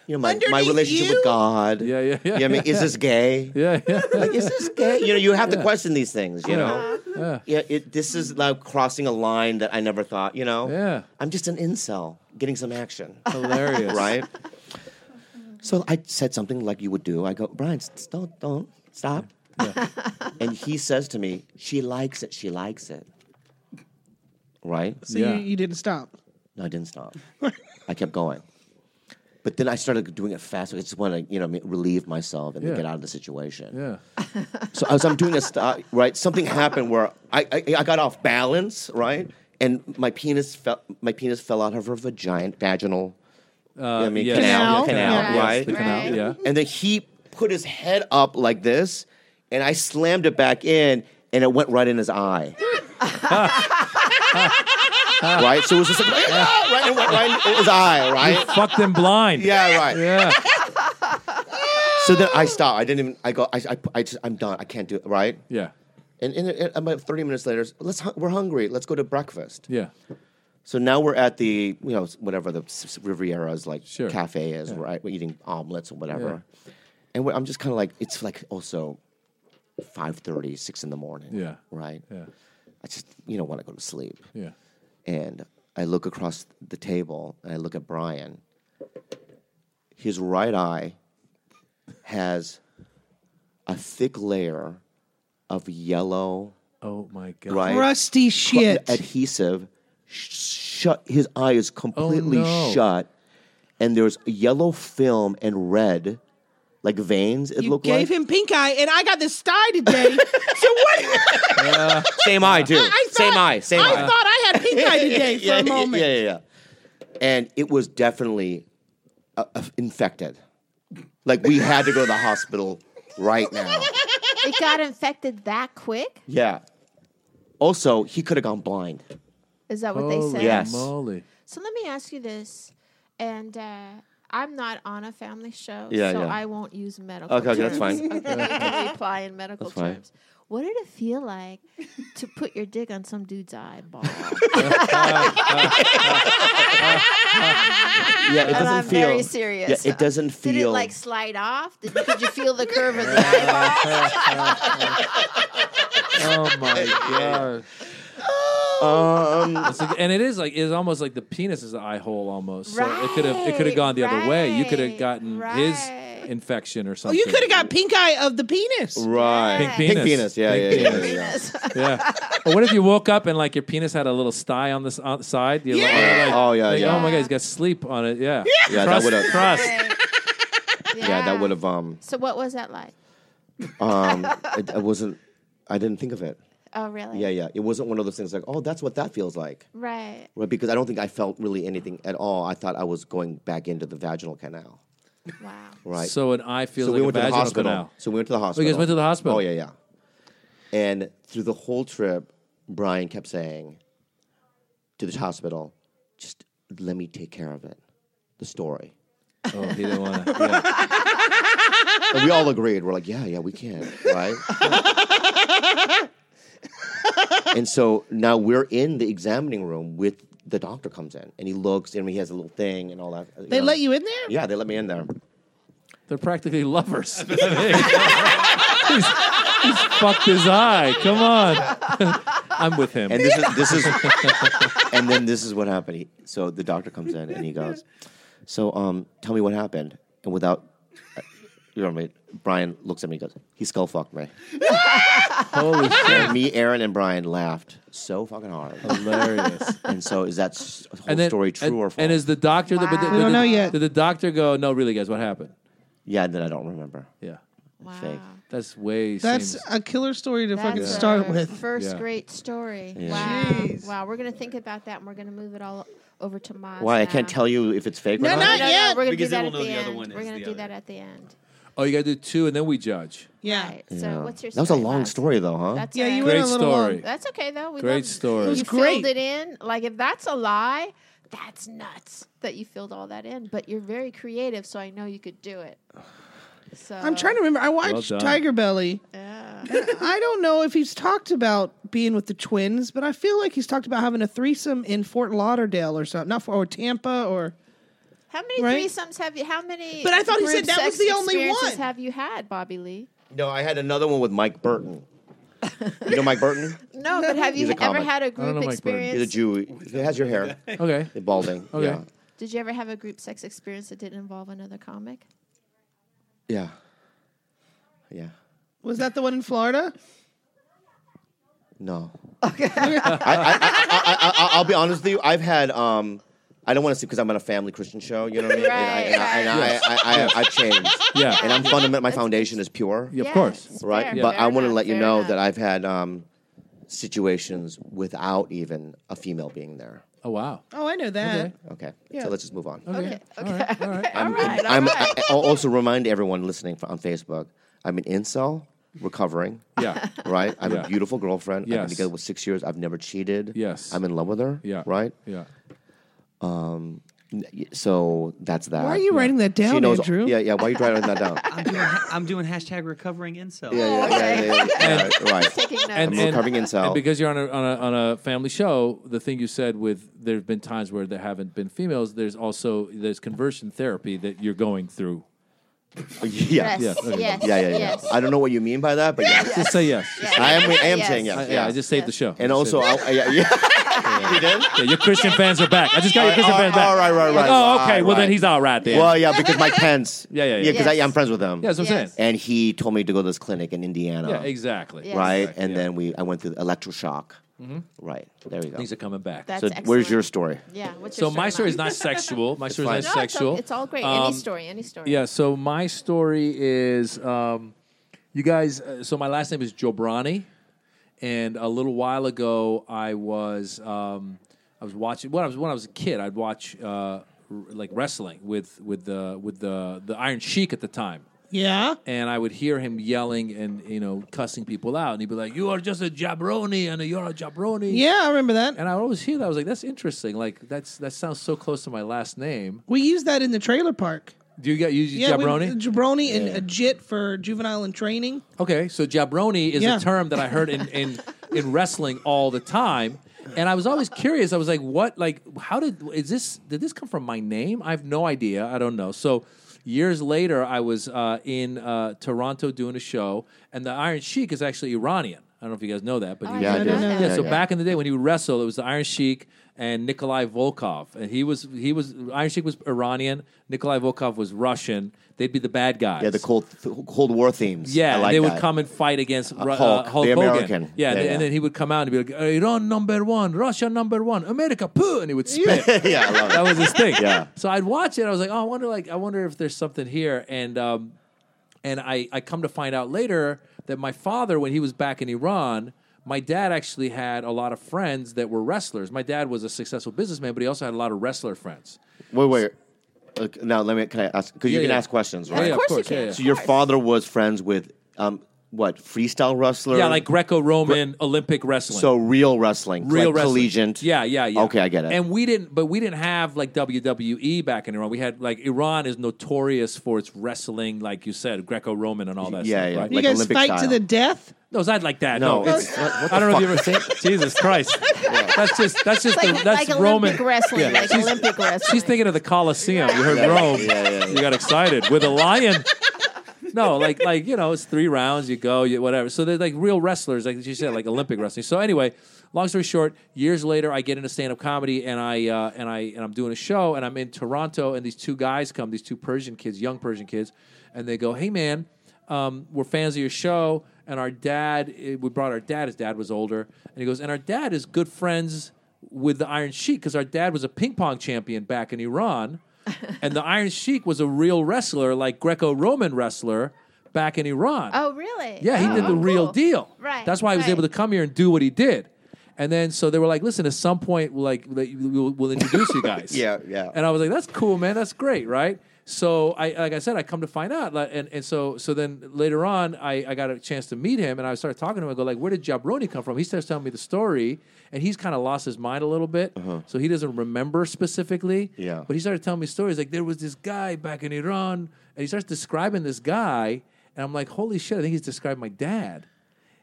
my Underneath relationship you? with God. Yeah. You know what I mean, is this gay? Yeah. Like, is this gay? You know, you have to question these things. You know, Yeah. this is like crossing a line that I never thought. You know, Yeah. I'm just an incel getting some action, Hilarious. right? So I said something like you would do. I go, Brian, don't stop. And he says to me, she likes it. She likes it. Right? So Yeah. you didn't stop. No, I didn't stop. I kept going. But then I started doing it fast. I just want to, relieve myself and Yeah. get out of the situation. Yeah. So as I'm doing right, something happened where I got off balance, right, and my penis fell out of her vaginal, Yes. canal, Canal. right? The canal. Yeah. And then he put his head up like this, and I slammed it back in, and it went right in his eye. Right, so it was just like, right, and went right in his eye, right? Fucked him blind. Yeah, right. Yeah. So then I stopped. I didn't even. I go. I'm done. I can't do it. Right. Yeah. And about 30 minutes later, we're hungry. Let's go to breakfast. Yeah. So now we're at the whatever the Riviera's Sure. cafe is. Right. We're eating omelets or whatever. And I'm just kind of like, it's like also 5:30, 6 in the morning. Yeah. Right. Yeah. I just want to go to sleep. Yeah. And I look across the table and I look at Brian. His right eye has a thick layer of yellow, Oh my God. right, Rusty shit. adhesive. Shut. His eye is completely no. shut, and there's yellow film and red, like veins. It You looked gave like him pink eye, and I got this sty today. So what? same eye too. Same eye. I thought I had pink eye today for a moment. Yeah. And it was definitely infected. Like we had to go to the hospital right now. It got infected that quick? Yeah. Also, he could have gone blind. Is that what they Holy said? Yes. moly. So let me ask you this, and I'm not on a family show, Yeah, so yeah. I won't use medical Okay, terms. that's fine. Okay, I can reply in medical That's fine. terms. What did it feel like to put your dick on some dude's eyeball? Yeah, it And doesn't I'm feel. very serious. Yeah, it doesn't feel. Did it like slide off? Could you feel the curve of the eyeball? Oh my God. It's like, and it's almost like the penis is the eye hole almost. So it could have gone the other way. You could have gotten his infection or Oh, something. you could have got pink eye of the penis. Right. Pink Pink penis. penis. Yeah, Pink yeah, penis. yeah. Yeah. Or what if you woke up and like your penis had a little sty on the side? You're Yeah. Oh, yeah, yeah. Oh my God, he's got sleep on it. Yeah. Yeah, that would have. Crust. Yeah, that would have. So what was that like? It wasn't. I didn't think of it. Oh, really? Yeah. It wasn't one of those things like, oh, that's what that feels like. Right. Right, because I don't think I felt really anything at all. I thought I was going back into the vaginal canal. Wow. Right. So an eye feels So like we went a to the vaginal hospital. canal. So we went to the hospital. guys went to the hospital? Oh, yeah. And through the whole trip, Brian kept saying to the hospital, just let me take care of it. The story. Oh, he didn't want to. Yeah. And we all agreed. We're like, yeah, we can. Right? And so now we're in the examining room with the doctor comes in. And he looks, and he has a little thing and all that. They let you in there? Yeah, they let me in there. They're practically lovers. he's fucked his eye. Come on. I'm with him. And this is and then this is what happened. So the doctor comes in and he goes, so tell me what happened. And without, you know what I mean, Brian looks at me and goes, he skull fucked me. Holy shit. And me, Aaron, and Brian laughed so fucking hard. Hilarious. And so is that whole story true or false? And is the doctor... Wow. We don't know yet. Did the doctor go, no, really, guys, what happened? Yeah, then I don't remember. Yeah. Wow. Fake. That's way... That's seems- a killer story to fucking That's start our with. First Yeah. great story. Yeah. Wow. Jeez. Wow. We're going to think about that, and we're going to move it all over to Maz. Why? I now. can't tell you if it's fake or No, not? not yet. We're going to do Because that then at we'll the know the other end. one We're is going to the do that other. at the end. Oh, you got to do 2 and then we judge. Yeah. Right. Yeah. So what's your That was a story, long Maz? story, though, huh? That's Yeah, all you right. went Great a little story. long. That's okay, though. We Great love- story. It was You great. filled it in. Like, if that's a lie, that's nuts that you filled all that in. But you're very creative, so I know you could do it. So I'm trying to remember. I watched done. Tiger Belly. Yeah. I don't know if he's talked about being with the twins, but I feel like he's talked about having a threesome in Fort Lauderdale or something, or Tampa, or How many Right? threesomes have you? How many? But I thought he said group that was sex the only experiences one. Have you had, Bobby Lee? No, I had another one with Mike Burton. You know Mike Burton? No, but have you He's a ever comic. had a don't know group Mike Burton. He's a experience? Jew. He has your hair. Okay. He's balding. Okay. Yeah. Did you ever have a group sex experience that didn't involve another comic? Yeah. Yeah. Was that the one in Florida? No. Okay. I'll be honest with you. I've had. I don't want to say because I'm on a family Christian show. You know what I mean? Right, I've changed. Yeah. And I'm fundamental. My foundation is pure. Yeah, of course. Yes, Right. fair, But fair I want to enough, let you fair know enough. that I've had situations without even a female being there. Oh wow. Oh, I know that. Okay. Okay. Yeah. So let's just move on. Okay. All right. All right. All right. I'll also remind everyone listening on Facebook. I'm an incel, recovering. Yeah. Right. I have Yeah. a beautiful girlfriend. I've Yes. been together with 6 years. I've never cheated. Yes. I'm in love with her. Yeah. Right. Yeah. So that's that. Why are you writing that down, She knows. Andrew? Yeah. Why are you writing that down? I'm doing hashtag recovering incel. Yeah. Right. Taking notes. I'm recovering incel. And because you're on a family show, the thing you said with there've been times where there haven't been females. There's conversion therapy that you're going through. Yeah. Yes. Yeah, okay. Yes. Yeah. Yes. I don't know what you mean by that, but yeah. Just say yes. I am Yes. saying yes. Yeah, I just saved the show. And also, yeah. You did? Yeah, your Christian fans are back. I just got your Christian fans back. All right. Oh, okay. Well, right. then he's all right then. Well, yeah, because Mike Pence. Yeah. Because Yes. I'm friends with him. Yeah, that's what I'm Yes. saying. And he told me to go to this clinic in Indiana. Yeah, exactly. Yes. Right? Exactly, And yeah. then I went through electroshock. Right. There we go. Things are coming back. That's So excellent. where's your story? Yeah. What's So your my story is Mom? not sexual. My story is fine. not No, sexual. it's all great. Any story. Yeah, so my story is you guys. So my last name is Jobrani, and a little while ago I was watching when I was a kid. I'd watch like wrestling with the Iron Sheik at the time. Yeah. And I would hear him yelling and cussing people out, and he'd be like, "You are just a jabroni, and you're a jabroni." Yeah, I remember that. And I would always hear that. I was like, "That's interesting. Like that sounds so close to my last name." We use that in the trailer park. Do you use Yeah, jabroni? jabroni and a JIT for juvenile in training. Okay, so jabroni is Yeah. a term that I heard in wrestling all the time, and I was always curious. I was like, "What? Like, did this come from my name?" I have no idea. I don't know. So years later, I was in Toronto doing a show, and the Iron Sheik is actually Iranian. I don't know if you guys know that, but he Yeah, I I do. know that. yeah, so yeah. back in the day when he would wrestle, it was the Iron Sheik and Nikolai Volkov, and he was Iron Sheik was Iranian, Nikolai Volkov was Russian. They'd be the bad guys. Yeah, the Cold War themes. Yeah, I like they that. would come and fight against Hulk, Hulk the Hogan. American. Yeah, Yeah, and then he would come out and be like, Iran number one, Russia number one, America, poo, and he would spit. Yeah, I love That it. was his thing. Yeah. So I'd watch it. I was like, oh, I wonder if there's something here. And I come to find out later that my father, when he was back in Iran, my dad actually had a lot of friends that were wrestlers. My dad was a successful businessman, but he also had a lot of wrestler friends. Wait. Now, can I ask? Because you Yeah, can yeah. ask questions, Yeah, right? yeah, Of course you yeah, can. yeah. So your father was friends with what, freestyle wrestler? Yeah, like Greco-Roman Olympic wrestling. So real wrestling, Real like wrestling. collegiate. Yeah. Okay, I get it. And we didn't have like WWE back in Iran. We had like Iran is notorious for its wrestling, like you said, Greco-Roman and all that Yeah, stuff, yeah. right? You Like guys Olympic fight style. to the death? No, it's not like that. No, No, it's what I don't know if you the ever Jesus Christ. That's just It's like, that's like Roman. Olympic wrestling. Yeah. Like Olympic wrestling. She's thinking of the Colosseum. You heard Rome. You got excited with a lion. No, like it's 3 rounds. You go, whatever. So they're like real wrestlers, like you said, like Olympic wrestling. So anyway, long story short, years later, I get into stand-up comedy, and I'm doing a show, and I'm in Toronto, and these 2 guys come, these 2 Persian kids, young Persian kids, and they go, "Hey man, we're fans of your show, and our dad, we brought our dad. His dad was older, and he goes, and our dad is good friends with the Iron Sheik because our dad was a ping pong champion back in Iran." And the Iron Sheik was a real wrestler, like Greco-Roman wrestler back in Iran. Oh, really? Yeah, he did the real cool. deal. Right, That's why he was right. able to come here and do what he did. And then so they were like, "Listen, at some point, we'll introduce you guys." Yeah. And I was like, "That's cool, man. That's great, right?" So like I said, I come to find out, and so then later on, I got a chance to meet him, and I started talking to him. I go like, "Where did Jabroni come from?" He starts telling me the story, and he's kind of lost his mind a little bit, so he doesn't remember specifically. Yeah. But he started telling me stories like there was this guy back in Iran, and he starts describing this guy, and I'm like, "Holy shit! I think he's describing my dad."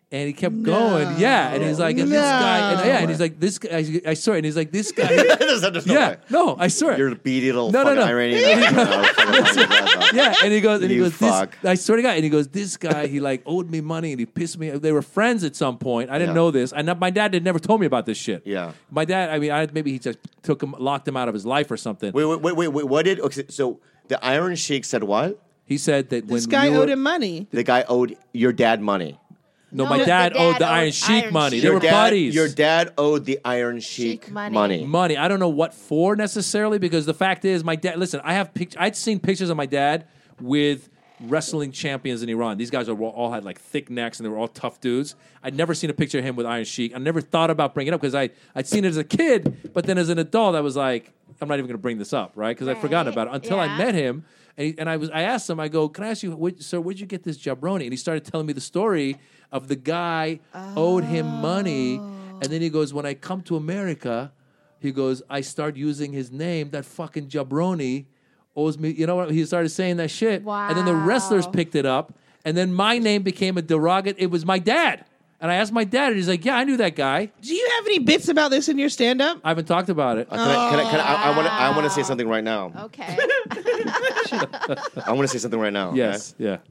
And he kept going, and he's like, and this guy, and he's like, this guy, I swear, and he's like, this guy, There's no way. no, I swear, You're a beady little No, fucking no. Iranian. and he goes, You this, fuck. I swear to God, and he goes, this guy, he like owed me money, and he pissed me. They were friends at some point. I didn't know this, and my dad had never told me about this shit. Yeah. My dad, I mean, maybe he just locked him out of his life or something. Wait. What did? Okay, so the Iron Sheik said what? He said that This when guy you were, owed him money. The guy owed your dad money. No, No, my the dad dad owed the owed Iron Sheik Iron money. Sheik. They were buddies. Your dad owed the Iron Sheik Sheik money. money. Money. I don't know what for necessarily, because the fact is, my dad. Listen, I'd seen pictures of my dad with wrestling champions in Iran. These guys all had like thick necks and they were all tough dudes. I'd never seen a picture of him with Iron Sheik. I never thought about bringing it up because I'd seen it as a kid, but then as an adult, I was like, I'm not even going to bring this up, right? Because I'd forgotten about it until I met him. And I asked him, I go, can I ask you, sir, where'd you get this jabroni? And he started telling me the story of the guy owed him money. And then he goes, when I come to America, he goes, I start using his name, that fucking jabroni owes me, you know what? He started saying that shit. Wow. And then the wrestlers picked it up. And then my name became a derogatory. It was my dad. And I asked my dad, and he's like, yeah, I knew that guy. Do you have any bits about this in your stand-up? I haven't talked about it. I want to say something right now. Okay. I want to say something right now. Yes, okay? yeah.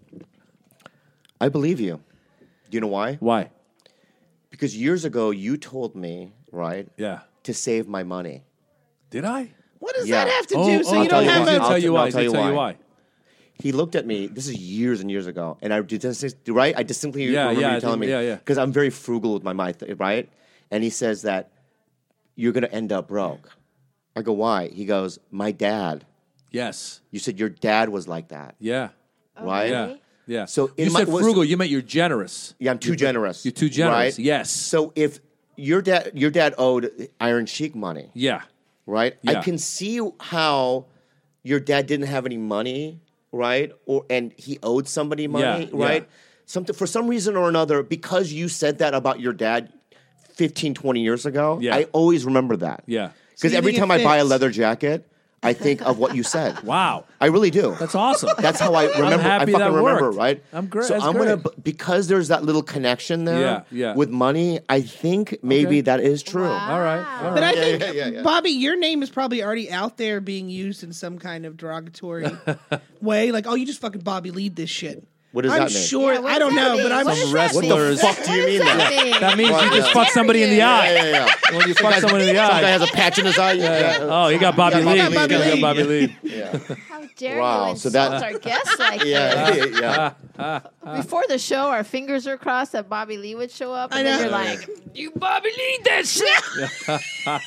I believe you. Do you know why? Why? Because years ago you told me, right, Yeah. to save my money. Did I? What does Yeah. that have to do? So I'll you don't tell have I'll a... tell you I'll why. tell you I'll why. He looked at me. This is years and years ago, and I right. I distinctly remember you telling me, because I'm very frugal with my money, right? And he says that you're going to end up broke. I go, why? He goes, my dad. Yes. You said your dad was like that, Yeah. right? Yeah. Yeah. So you said frugal. You meant you're generous. Yeah, I'm too generous. You're too generous. Right? Yes. So if your dad owed Iron Sheik money, Yeah. right? Yeah. I can see how your dad didn't have any money, right? And he owed somebody money, Yeah, right? yeah. For some reason or another, because you said that about your dad 15, 20 years ago, Yeah. I always remember that. Yeah. Because you every think it time I buy a fits? leather jacket, I think of what you said. Wow. I really do. That's awesome. That's how I remember. happy I that fucking remember, worked. right? I'm great. So That's I'm great. gonna because there's that little connection there. Yeah, yeah. With money, I think maybe Okay. that is true. All right. All But right. I think, yeah. Bobby, your name is probably already out there being used in some kind of derogatory way. Like, oh, you just fucking Bobby Lead this shit. What does I'm that mean? sure. Yeah, what I don't does that know, mean? but I'm What does sure. that What mean? the fuck do you mean that? That means you Well, just yeah. fuck somebody in the eye. Yeah. When you fuck someone in the Some guy eye. has a patch in his eye. Yeah. Oh, you got Bobby Yeah, Lee. Bobby You Lee. got Bobby Lee. Yeah. How dare Wow, you so insult that- our guests like Yeah. this? Before the show, our fingers are crossed that Bobby Lee would show up, and I then know. you're like, "You Bobby Lee that shit."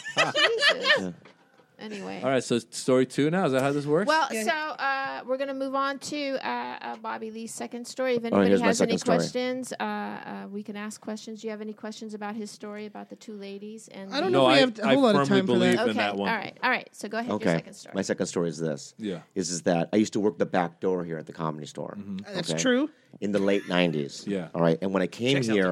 Jesus. Anyway. All right. So story 2 now. Is that how this works? Well, so we're going to move on to Bobby Lee's second story. If anybody here's my has any second story. questions, we can ask questions. Do you have any questions about his story about the two ladies? And I don't the- know No, if we I- have a I whole lot of firmly time for believe that. in Okay. that one. All right. So go ahead. Your Okay. second story. My second story is this. Yeah. Is that I used to work the back door here at the Comedy Store. That's okay? true. In the late 90s. Yeah. All right. And when I came Checks out the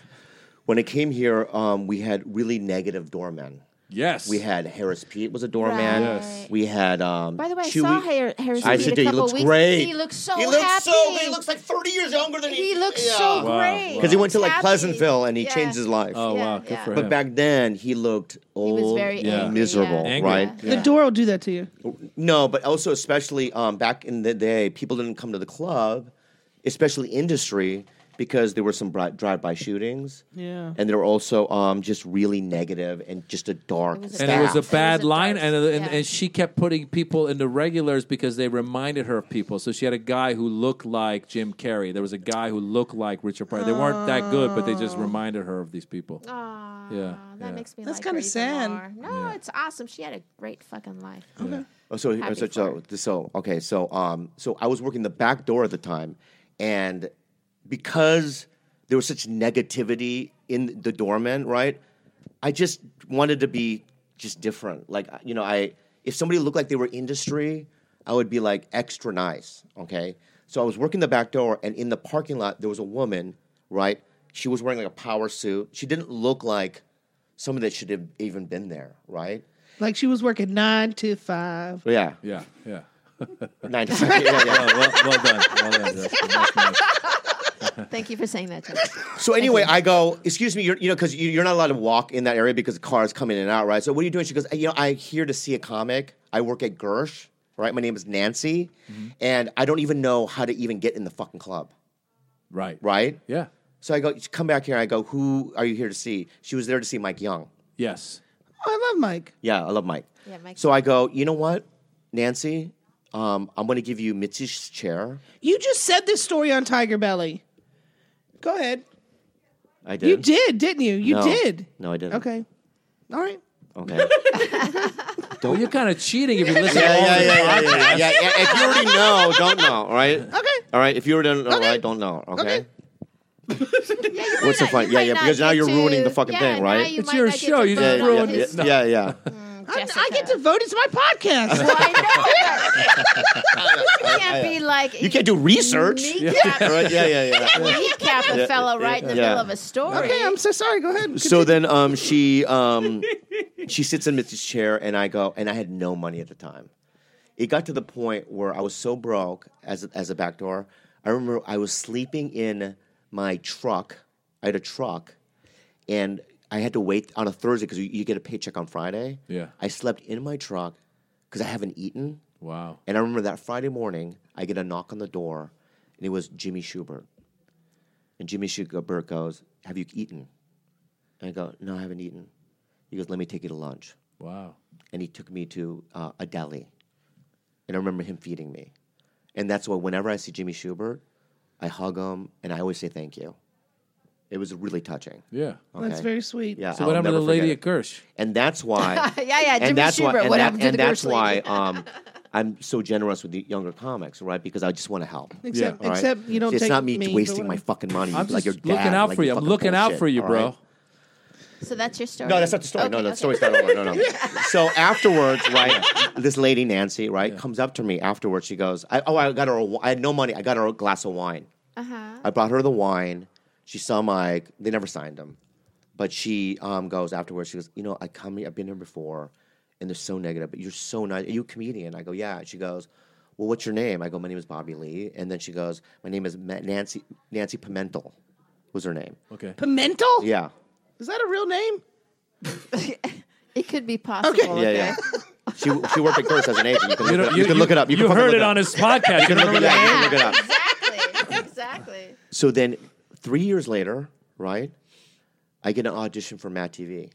here, we had really negative doormen. Yes. We had Harris Pete was a doorman. Right. Yes. We had By the way, I Chewy. saw Harris I Pete said, a dude, he couple looks weeks. great. He looks so He looks happy. so good. He looks like 30 years younger than He looks yeah. so Wow. great. Because he went to like Happy. Pleasantville and he Yeah. changed his life. Oh, Yeah, wow. Good yeah. for But him. back then he looked old, was very Yeah. angry, miserable, yeah. Angry. right? Yeah. The door will do that to you. No, but also especially back in the day, people didn't come to the club, especially industry, because there were some drive-by shootings. Yeah. And they were also just really negative and just a dark It was a And it was a It bad was a line, dark- and yeah. she kept putting people in the regulars because they reminded her of people. So she had a guy who looked like Jim Carrey. There was a guy who looked like Richard Pryor. They weren't that good, but they just reminded her of these people. Aw, Yeah, that yeah. makes me That's like kinda her even sad. more. No, it's awesome. She had a great fucking life. Yeah. Oh, so Happy so for so okay, so I was working the back door at the time, and because there was such negativity in the doorman, right? I just wanted to be just different. Like if somebody looked like they were industry, I would be like extra nice. Okay, so I was working the back door, and in the parking lot there was a woman, right? She was wearing like a power suit. She didn't look like someone that should have even been there, right? Like she was working 9 to 5. But yeah. Yeah, yeah. 9 to 5. Yeah. Well done. Well done, Justin. That's nice. Thank you for saying that to me. So anyway, I go, excuse me, because you're not allowed to walk in that area because cars come in and out, right? So what are you doing? She goes, I'm here to see a comic. I work at Gersh, right? My name is Nancy, and I don't even know how to even get in the fucking club, Right. right? Yeah. So I go, come back here. I go, who are you here to see? She was there to see Mike Young. Yes. Oh, I love Mike. Yeah, I love Mike. Yeah, Mike. So I go, you know what, Nancy? I'm going to give you Mitzi's chair. You just said this story on Tiger Belly. Go ahead. I did. You did, didn't you? You No. did. No, I didn't. Okay. All right. Okay. Well, you're kind of cheating if you listen to all yeah, this yeah, podcast. yeah. If you already know, don't know, all right? Okay. All right, if you already know, all Okay. right, don't know, okay? Yeah, What's the fun? Yeah, because now you're ruining the fucking thing, right? It's your show, you just ruined it. Yeah. I get to vote. It's my podcast. I know. You can't be like You can't do research. kneecap, Right? Yeah. kneecap a fellow right in the middle of a story. Okay, I'm so sorry. Go ahead. So then she sits in Mitzi's chair, and I go, and I had no money at the time. It got to the point where I was so broke as a backdoor. I remember I was sleeping in my truck. I had a truck, and I had to wait on a Thursday because you get a paycheck on Friday. Yeah. I slept in my truck because I haven't eaten. Wow. And I remember that Friday morning, I get a knock on the door, and it was Jimmy Schubert. And Jimmy Schubert goes, "Have you eaten?" And I go, "No, I haven't eaten." He goes, "Let me take you to lunch." Wow. And he took me to a deli. And I remember him feeding me. And that's why whenever I see Jimmy Schubert, I hug him, and I always say thank you. It was really touching. Yeah. That's Okay? very sweet. Yeah. So what happened to the lady at Gersh? And that's why. Yeah, Jimmy and that's Schubert. why. And, What that, happened to and the that's Gersh why lady? I'm so generous with the younger comics, right? Because I just want to help. Except, All right? except you don't It's take not me but wasting my whatever. fucking money. I'm like just your dad, looking out like for you. I'm fucking looking out bullshit, for you, all bro. right? So that's your story. No, that's not the story. Okay, No, the okay. story's not over. No. So afterwards, right, this lady, Nancy, right, comes up to me afterwards. She goes, I got her, I had no money. I got her a glass of wine. I brought her the wine. She saw Mike. They never signed him. But she goes afterwards. She goes, I come here. I've been here before, and they're so negative. But you're so nice. Are you a comedian? I go, yeah. She goes, well, what's your name? I go, my name is Bobby Lee. And then she goes, my name is Nancy Pimentel was her name. Okay. Pimentel? Yeah. Is that a real name? It could be possible. Okay. Yeah. She worked at Gersh as an agent. You You can look it up. You can fucking heard look it on his podcast. You remember Yeah, you that can look it up. Exactly. So then 3 years later, right, I get an audition for Matt TV.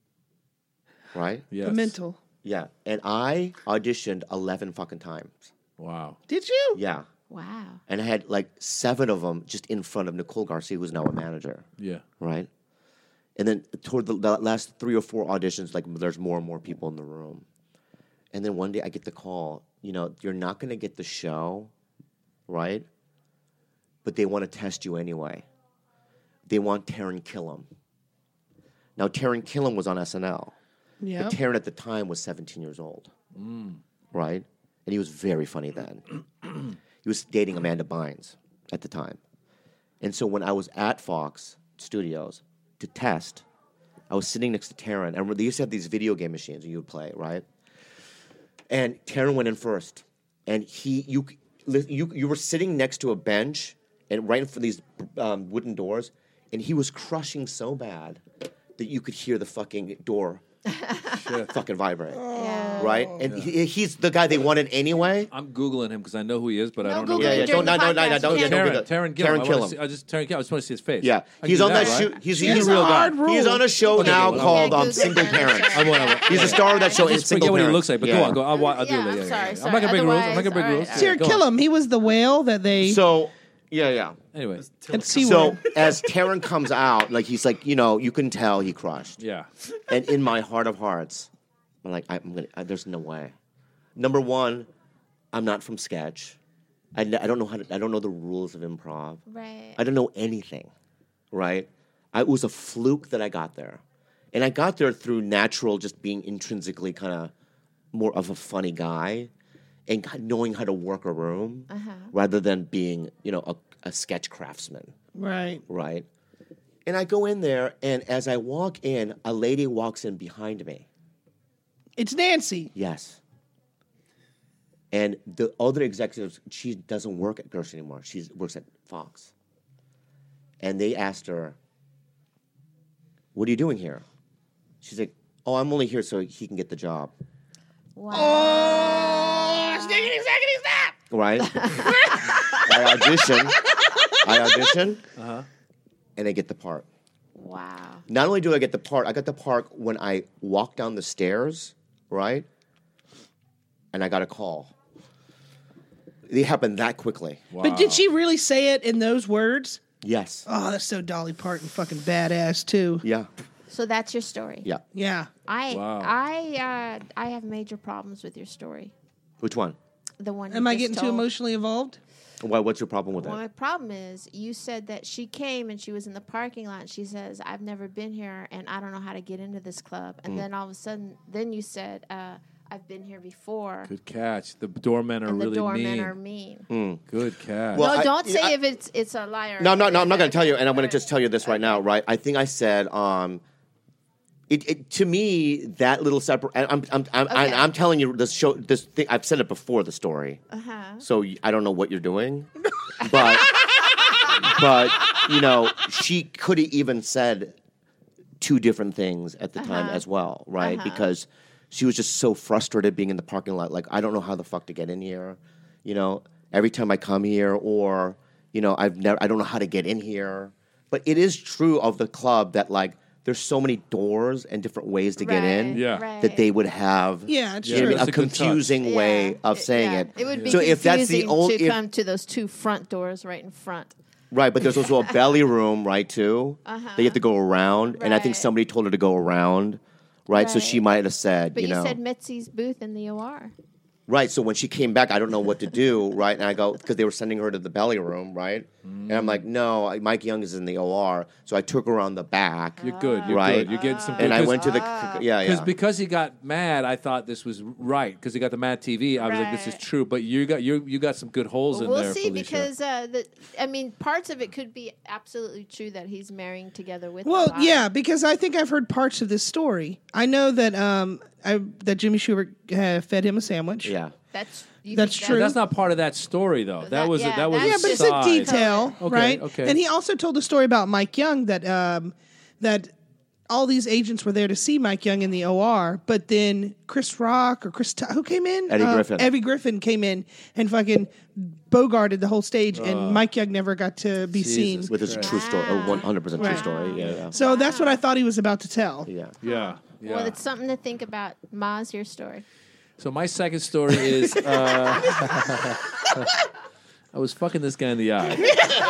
Right? Yes. Pimentel. Yeah. And I auditioned 11 fucking times. Wow. Did you? Yeah. Wow. And I had like 7 of them just in front of Nicole Garcia, who's now a manager. Yeah. Right? And then toward the last 3 or 4 auditions, like there's more and more people in the room. And then one day I get the call, you're not going to get the show, right? But they want to test you anyway. They want Taran Killam. Now, Taran Killam was on SNL. Yeah. But Taran at the time was 17 years old, right? And he was very funny then. He was dating Amanda Bynes at the time. And so when I was at Fox Studios to test, I was sitting next to Taran. And remember, they used to have these video game machines you would play, right? And Taran went in first. And you were sitting next to a bench and right in front of these wooden doors. And he was crushing so bad that you could hear the fucking door fucking vibrate. Yeah. Right? And he's the guy they wanted anyway. I'm Googling him because I know who he is, but I No don't know. Googling who he Yeah, is. during don't the no, podcast, don't you get can't. Taran Gilliam. Taran I wanna Killam. see- I just Taran Gilliam. I just want to see his face. Yeah, I can he's do on that right? show. He's He's a a hard rule. He's on a show Okay, now well, called Google Single Taran. Parents. I won't. He's a star of that show. I in just Single forget what he Parents. looks like, but Yeah. go on. Go. I'll do Yeah, it I'm later. sorry, I'm not gonna break rules. I'm not gonna break rules. Otherwise, Taran Go on. Killam. He was the whale that they So, yeah. Anyway. at SeaWorld. So as Taran comes out, like he's like, you can tell he crushed. Yeah. And in my heart of hearts, I'm like, there's no way. Number one, I'm not from sketch. I don't know I don't know the rules of improv. Right. I don't know anything, right? It was a fluke that I got there. And I got there through natural, just being intrinsically kind of more of a funny guy and knowing how to work a room rather than being, a sketch craftsman, right. right? And I go in there, and as I walk in, a lady walks in behind me. It's Nancy. Yes. And the other executives, she doesn't work at Gersh anymore. She works at Fox. and they asked her, "What are you doing here?" She's like, "Oh, I'm only here so he can get the job." Wow. Oh, stickety, sackety, snap! Right? I audition, and I get the part. Wow. Not only do I get the part, I got the part when I walked down the stairs, right? And I got a call. It happened that quickly. But did she really say it in those words? Yes. Oh, that's so Dolly Parton fucking badass too. Yeah. So that's your story. Yeah. Yeah. I have major problems with your story. Which one? The one. Am you I just getting too told. emotionally involved? What's your problem with Well, that? my problem is you said that she came and she was in the parking lot. And she says, "I've never been here and I don't know how to get into this club." And then all of a sudden, then you said, "I've been here before." Good catch. The doormen are and really the doormen mean. are mean. Good catch. Well, No, I- don't say I- if it's a liar. No, I'm not going to tell you, and I'm going to just tell you this right now, right? I think I said, it to me that little separate. I'm telling you this show. This thing I've said it before the story. So I don't know what you're doing, but she could have even said two different things at the time as well, right? Because she was just so frustrated being in the parking lot. Like, I don't know how the fuck to get in here. Every time I come here, or I don't know how to get in here. But it is true of the club that like there's so many doors and different ways to get in that they would have. Yeah, it's you know what I true. mean, It's a a good touch. confusing way of saying it. It would be so confusing if that's the only to come to those two front doors right in front. right, but there's also a belly room, right, too. That you have to go around, and I think Right. somebody told her to go around, right? So Right. she might have said, But you know, said Mitzi's booth in the OR. right. So when she came back, I don't know what to do, right? And I go because they were sending her to the belly room, right? And I'm like, no, Mike Young is in the OR, so I took her on the back, You're good. You're Right. good. You're getting some. and I because- went to the Because he got mad, I thought this was right. Because he got the Mad TV, I was like, "This is Right. true." But you got some good holes in We'll there. see Felicia. because parts of it could be absolutely true that he's marrying together with. Well, Lyle. yeah, because I think I've heard parts of this story. I know that that Jimmy Schubert fed him a sandwich. yeah. That's That's think true. That's not part of that story, though. That That- was yeah, that was that's Yeah, a but it's side. a detail, Okay, right? okay. And he also told the story about Mike Young that that all these agents were there to see Mike Young in the OR, but then Chris Rock or who came in? Eddie Griffin. Eddie Griffin came in and fucking bogarted the whole stage, and Mike Young never got to be seen. Which is a true story, a 100% true story. Yeah, So that's what I thought he was about to tell. yeah. Yeah. Well, it's something to think about. Maz, your story. So my second story is I was fucking this guy in the eye.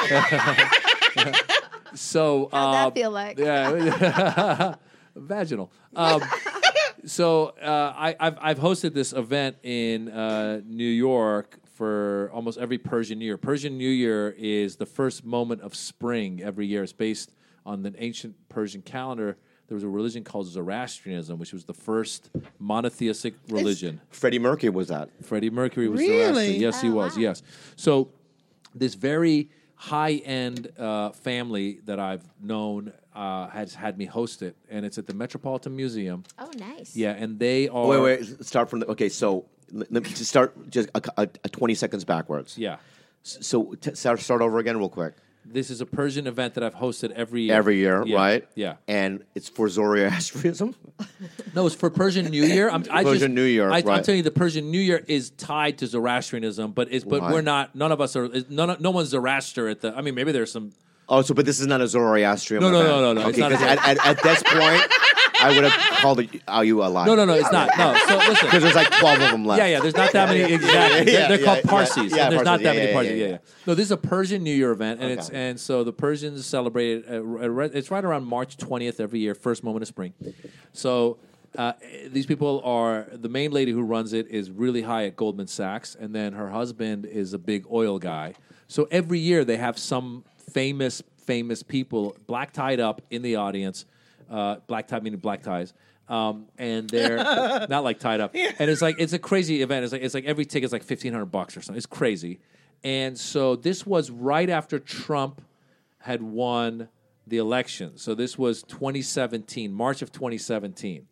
So How'd that feel like? yeah, vaginal. So I've hosted this event in New York for almost every Persian New Year. Persian New Year is the first moment of spring every year. It's based on the ancient Persian calendar. There was a religion called Zoroastrianism, which was the first monotheistic religion. Freddie Mercury was that. Freddie Mercury was Really? Zoroastrian. Yes, he Oh, was. wow. Yes. So this very high-end family that I've known has had me host it, and it's at the Metropolitan Museum. Oh, nice. Yeah, and they are. Wait. Start from the. Okay, so let me just start just a 20 seconds backwards. Yeah. So start over again real quick. This is a Persian event that I've hosted every year. Every year, Yeah, right? Yeah. And it's for Zoroastrianism. No, it's for Persian New Year. Persian New Year, I'm right. telling you, the Persian New Year is tied to Zoroastrianism, but Right. we're not. None of us are. No one's Zoroaster at the. I mean, maybe there's some. Oh, so but this is not a Zoroastrian. No, event. no. It's Okay, not a 'cause at this point, I would have called you a liar. No. It's not. No. So listen. Because there's like 12 of them left. Yeah. There's not that many exactly. Yeah, They're yeah, called yeah. Parsis. Yeah, and there's not Parsis. that Yeah, many yeah, Parsis. yeah, Yeah. yeah. No, this is a Persian New Year event, and Okay. so the Persians celebrate. It's right around March 20th every year, first moment of spring. So. These people are the main lady who runs it is really high at Goldman Sachs, and then her husband is a big oil guy. So every year they have some famous people black tied up in the audience, black tie meaning black ties, and they're not like tied up. And it's a crazy event. It's like every ticket's like $1,500 or something. It's crazy. And so this was right after Trump had won the election. So this was 2017, March of 2017.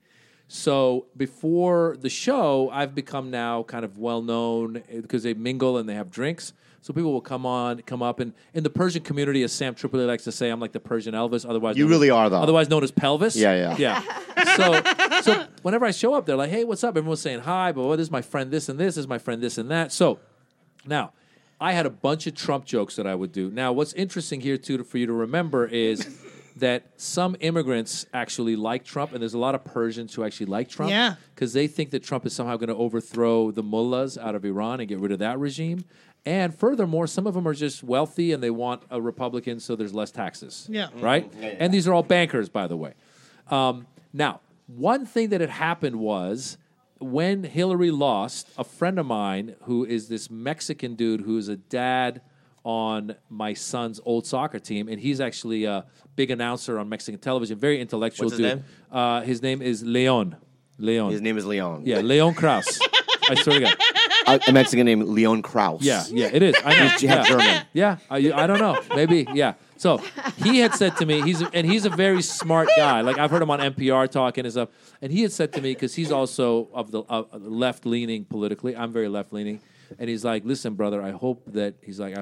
So before the show, I've become now kind of well known because they mingle and they have drinks. So people will come up, and in the Persian community, as Sam Tripoli likes to say, I'm like the Persian Elvis. Otherwise, You really are, though. Otherwise known as Pelvis. Yeah. So whenever I show up, they're like, "Hey, what's up?" Everyone's saying hi, but this is my friend this and this. This is my friend this and that. So now, I had a bunch of Trump jokes that I would do. Now, what's interesting here too for you to remember is that some immigrants actually like Trump, and there's a lot of Persians who actually like Trump. Yeah. Because they think that Trump is somehow going to overthrow the mullahs out of Iran and get rid of that regime. And furthermore, some of them are just wealthy and they want a Republican so there's less taxes. Yeah. Right? And these are all bankers, by the way. Now, one thing that had happened was when Hillary lost, a friend of mine who is this Mexican dude who is a dad on my son's old soccer team, and he's actually a big announcer on Mexican television, very intellectual What's his dude. His name is Leon. His name is Leon. Yeah, Leon Kraus. I swear to God. A Mexican named Leon Kraus. Yeah, it is. I know. He's half German. Yeah, I don't know. Maybe, yeah. So he had said to me, he's a very smart guy. Like I've heard him on NPR talking and stuff. And he had said to me, because he's also of the left-leaning politically. I'm very left-leaning. And he's like, listen, brother, I hope that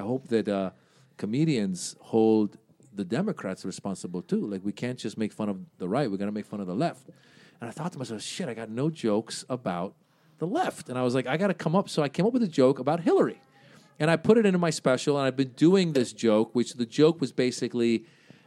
comedians hold the Democrats responsible too. Like we can't just make fun of the right. We're going to make fun of the left. And I thought to myself, shit, I got no jokes about the left. And I was like, I got to come up. So I came up with a joke about Hillary. And I put it into my special, and I've been doing this joke, which the joke was basically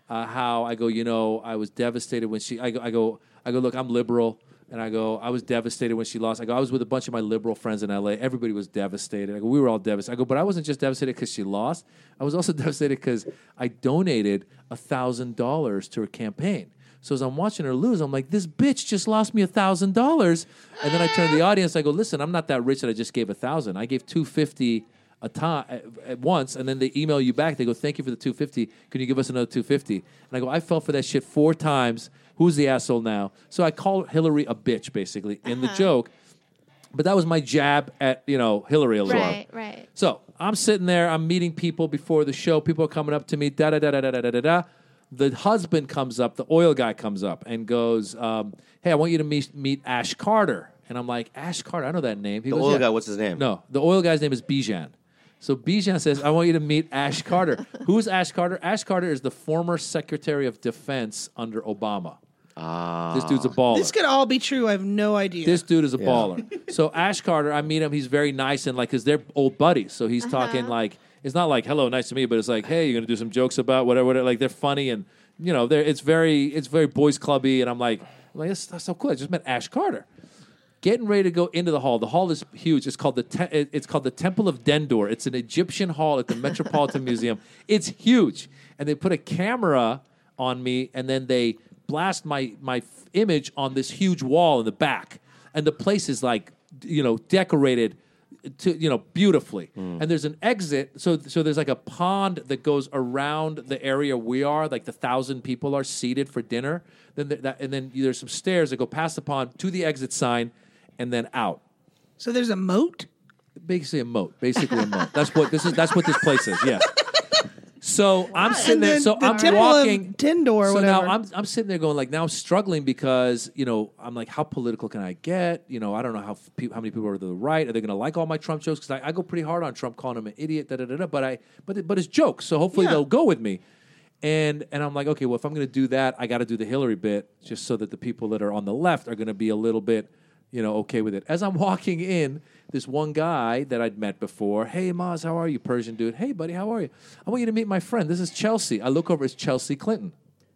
how I go, I was devastated when I go, look, I'm liberal. And I go, I was devastated when she lost. I go, I was with a bunch of my liberal friends in L.A. Everybody was devastated. I go, we were all devastated. I go, but I wasn't just devastated because she lost. I was also devastated because I donated $1,000 to her campaign. So as I'm watching her lose, I'm like, this bitch just lost me $1,000. And then I turn to the audience. I go, listen, I'm not that rich that I just gave $1,000. I gave $250 a time at once, and then they email you back. They go, thank you for the $250. Can you give us another $250? And I go, I fell for that shit 4 times. Who's the asshole now? So I call Hillary a bitch, basically, in the joke. But that was my jab at, Hillary a little. Right. So I'm sitting there. I'm meeting people before the show. People are coming up to me. Da-da-da-da-da-da-da-da. The husband comes up. The oil guy comes up and goes, hey, I want you to meet Ash Carter. And I'm like, Ash Carter? I know that name. He The goes, oil yeah. guy, what's his name? No, the oil guy's name is Bijan. So Bijan says, I want you to meet Ash Carter. Who's Ash Carter? Ash Carter is the former Secretary of Defense under Obama. This dude's a baller. This could all be true. I have no idea. This dude is a baller. So Ash Carter, I meet him. He's very nice and because they're old buddies. So he's talking like, it's not like, hello, nice to meet you, but it's like, hey, you're going to do some jokes about whatever. Like they're funny and, it's very boys clubby. And I'm like, that's so cool. I just met Ash Carter. Getting ready to go into the hall. The hall is huge. It's called the Temple of Dendur. It's an Egyptian hall at the Metropolitan Museum. It's huge. And they put a camera on me, and then they blast my image on this huge wall in the back. And the place is decorated beautifully. And there's an exit. So there's like a pond that goes around the area we are, like the 1,000 people are seated for dinner. And then there's some stairs that go past the pond to the exit sign and then out. So there's a moat? Basically a moat. That's what this place is. Yes. So I'm sitting there. So I'm Temple walking. of Tindor or so whatever. now I'm sitting there going now I'm struggling because I'm like, how political can I get? I don't know how many people are to the right. Are they going to like all my Trump jokes? Because I go pretty hard on Trump, calling him an idiot. But it's jokes. So hopefully they'll go with me. And I'm like, okay, well, if I'm going to do that, I got to do the Hillary bit just so that the people that are on the left are going to be a little bit, okay with it. As I'm walking in, this one guy that I'd met before, hey, Maz, how are you? Persian dude. Hey, buddy, how are you? I want you to meet my friend. This is Chelsea. I look over, it's Chelsea Clinton.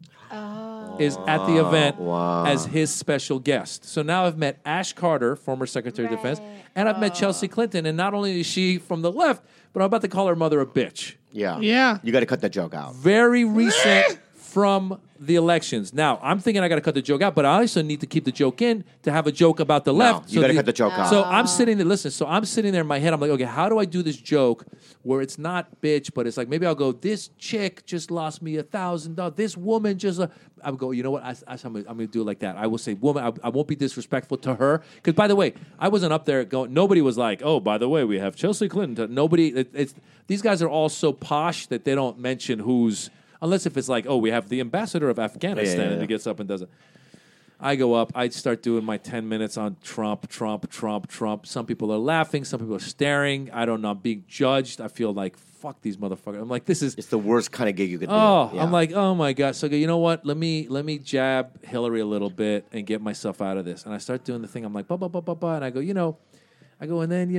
Is at the event as his special guest. So now I've met Ash Carter, former Secretary of Defense, and I've met Chelsea Clinton. And not only is she from the left, but I'm about to call her mother a bitch. Yeah. You got to cut that joke out. Very recent from the elections. Now, I'm thinking I got to cut the joke out, but I also need to keep the joke in to have a joke about the left. You got to cut the joke out. So I'm sitting there, so I'm sitting there in my head. I'm like, okay, how do I do this joke where it's not bitch, but it's like maybe I'll go, this chick just lost me $1,000. This woman just, I would go, you know what? I'm going to do it like that. I will say, woman, I won't be disrespectful to her. Because by the way, I wasn't up there going, nobody was like, oh, by the way, we have Chelsea Clinton. Nobody, these guys are all so posh that they don't mention who's, unless if it's like, oh, we have the ambassador of Afghanistan, and he gets up and does it. I go up. I start doing my 10 minutes on Trump. Some people are laughing. Some people are staring. I don't know. I'm being judged. I feel like, fuck these motherfuckers. I'm like, this is... It's the worst kind of gig you could do. Oh, Yeah. I'm like, oh my God. So I go, you know what? Let me jab Hillary a little bit and get myself out of this. And I start doing the thing. I'm like, and I go, and then,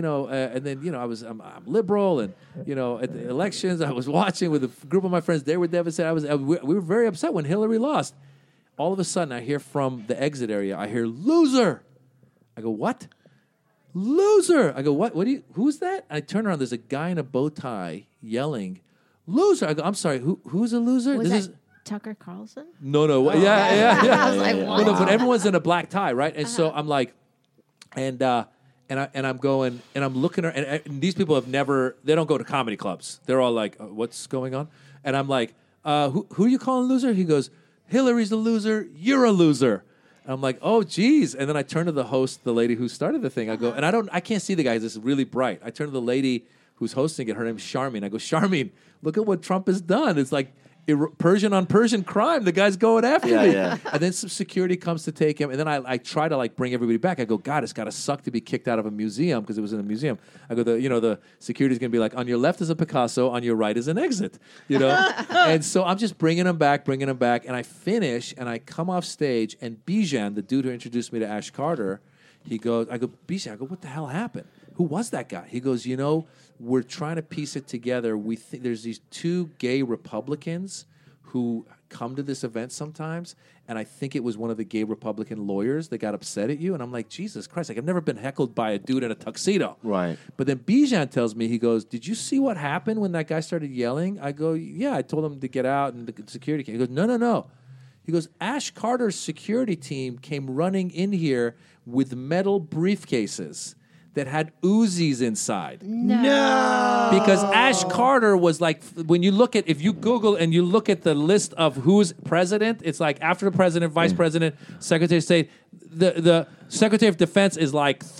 I'm liberal, and, at the elections, I was watching with a group of my friends. They were devastated. We were very upset when Hillary lost. All of a sudden, I hear from the exit area, I hear, loser. I go, what? Loser. I go, what? Who's that? I turn around. There's a guy in a bow tie yelling, loser. I go, I'm sorry, who's a loser? Was that Tucker Carlson? No. Yeah. I was like, what? No, but everyone's in a black tie, right? And so I'm like, and I'm going, and I'm looking, and these people they don't go to comedy clubs. They're all like, what's going on? And I'm like, who are you calling loser? He goes, Hillary's a loser. You're a loser. And I'm like, oh, geez. And then I turn to the host, the lady who started the thing. I go, and I can't see the guys. This is really bright. I turn to the lady who's hosting it. Her name's Charmaine. I go, Charmaine, look at what Trump has done. It's like Persian on Persian crime. The guy's going after me. Yeah. And then some security comes to take him. And then I try to bring everybody back. I go, God, it's got to suck to be kicked out of a museum because it was in a museum. I go, the security's going to be like, on your left is a Picasso, on your right is an exit. And so I'm just bringing him back. And I finish and I come off stage and Bijan, the dude who introduced me to Ash Carter, I go, Bijan, what the hell happened? Who was that guy? He goes, we're trying to piece it together. We think there's these two gay Republicans who come to this event sometimes, and I think it was one of the gay Republican lawyers that got upset at you. And I'm like, Jesus Christ, I've never been heckled by a dude in a tuxedo. Right. But then Bijan tells me, he goes, did you see what happened when that guy started yelling? I go, yeah, I told him to get out, and the security came. He goes, no. He goes, Ash Carter's security team came running in here with metal briefcases that had Uzis inside. No. Because Ash Carter was like, when you look at, if you Google and you look at the list of who's president, it's like after the president, vice president, secretary of state, the secretary of defense is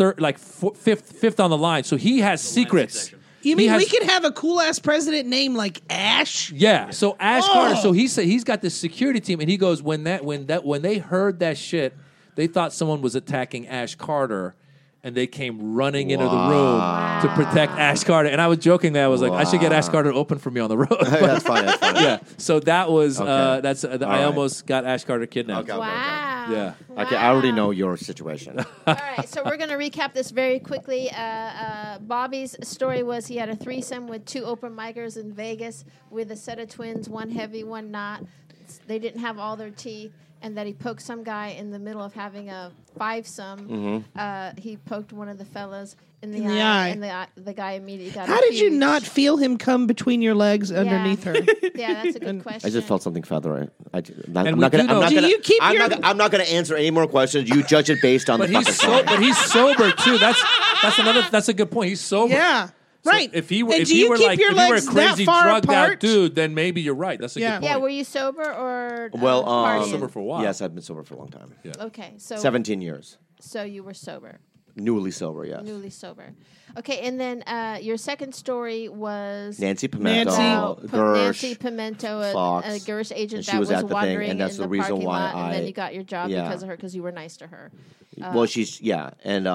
fifth on the line. So he has secrets. You mean we could have a cool ass president named like Ash? Yeah. So Ash Carter. So he said he's got this security team, and he goes, when they heard that shit, they thought someone was attacking Ash Carter. And they came running into the room to protect Ash Carter. And I was joking that I was like, I should get Ash Carter to open for me on the road. That's fine. Yeah. So that was Okay. I almost got Ash Carter kidnapped. Okay. Wow. Yeah. Okay, I already know your situation. All right, so we're going to recap this very quickly. Bobby's story was he had a threesome with two open micers in Vegas with a set of twins, one heavy, one not. They didn't have all their teeth. And that he poked some guy in the middle of having a fivesome. He poked one of the fellas in the eye, and the guy immediately got. How did you not feel him come between your legs underneath her? Yeah, that's a good question. I just felt something feathery. I'm we not do know- going Do you keep your- I'm not going to answer any more questions. You judge it based on But the he's fucking sign. he's sober too. That's a good point. He's sober. Yeah. So Right. if he were And if do he you were keep like your if he were a legs that crazy far drugged out apart? dude, then maybe you're right. That's a Yeah. good point. Yeah, were you sober or Well, partying? sober for a while. Yes, I've been sober for a long time. Yeah. Okay, so 17 years. So you were sober, Newly sober, yes. newly sober. Okay, and then your second story was Nancy Pimento, Nancy. Nancy Gersh. Pimento, a Fox, Gersh agent and she that was was at the thing, wandering and that's in the the reason parking why lot, and then I- you got your job yeah. because of her because you were nice to her. Well, she's, and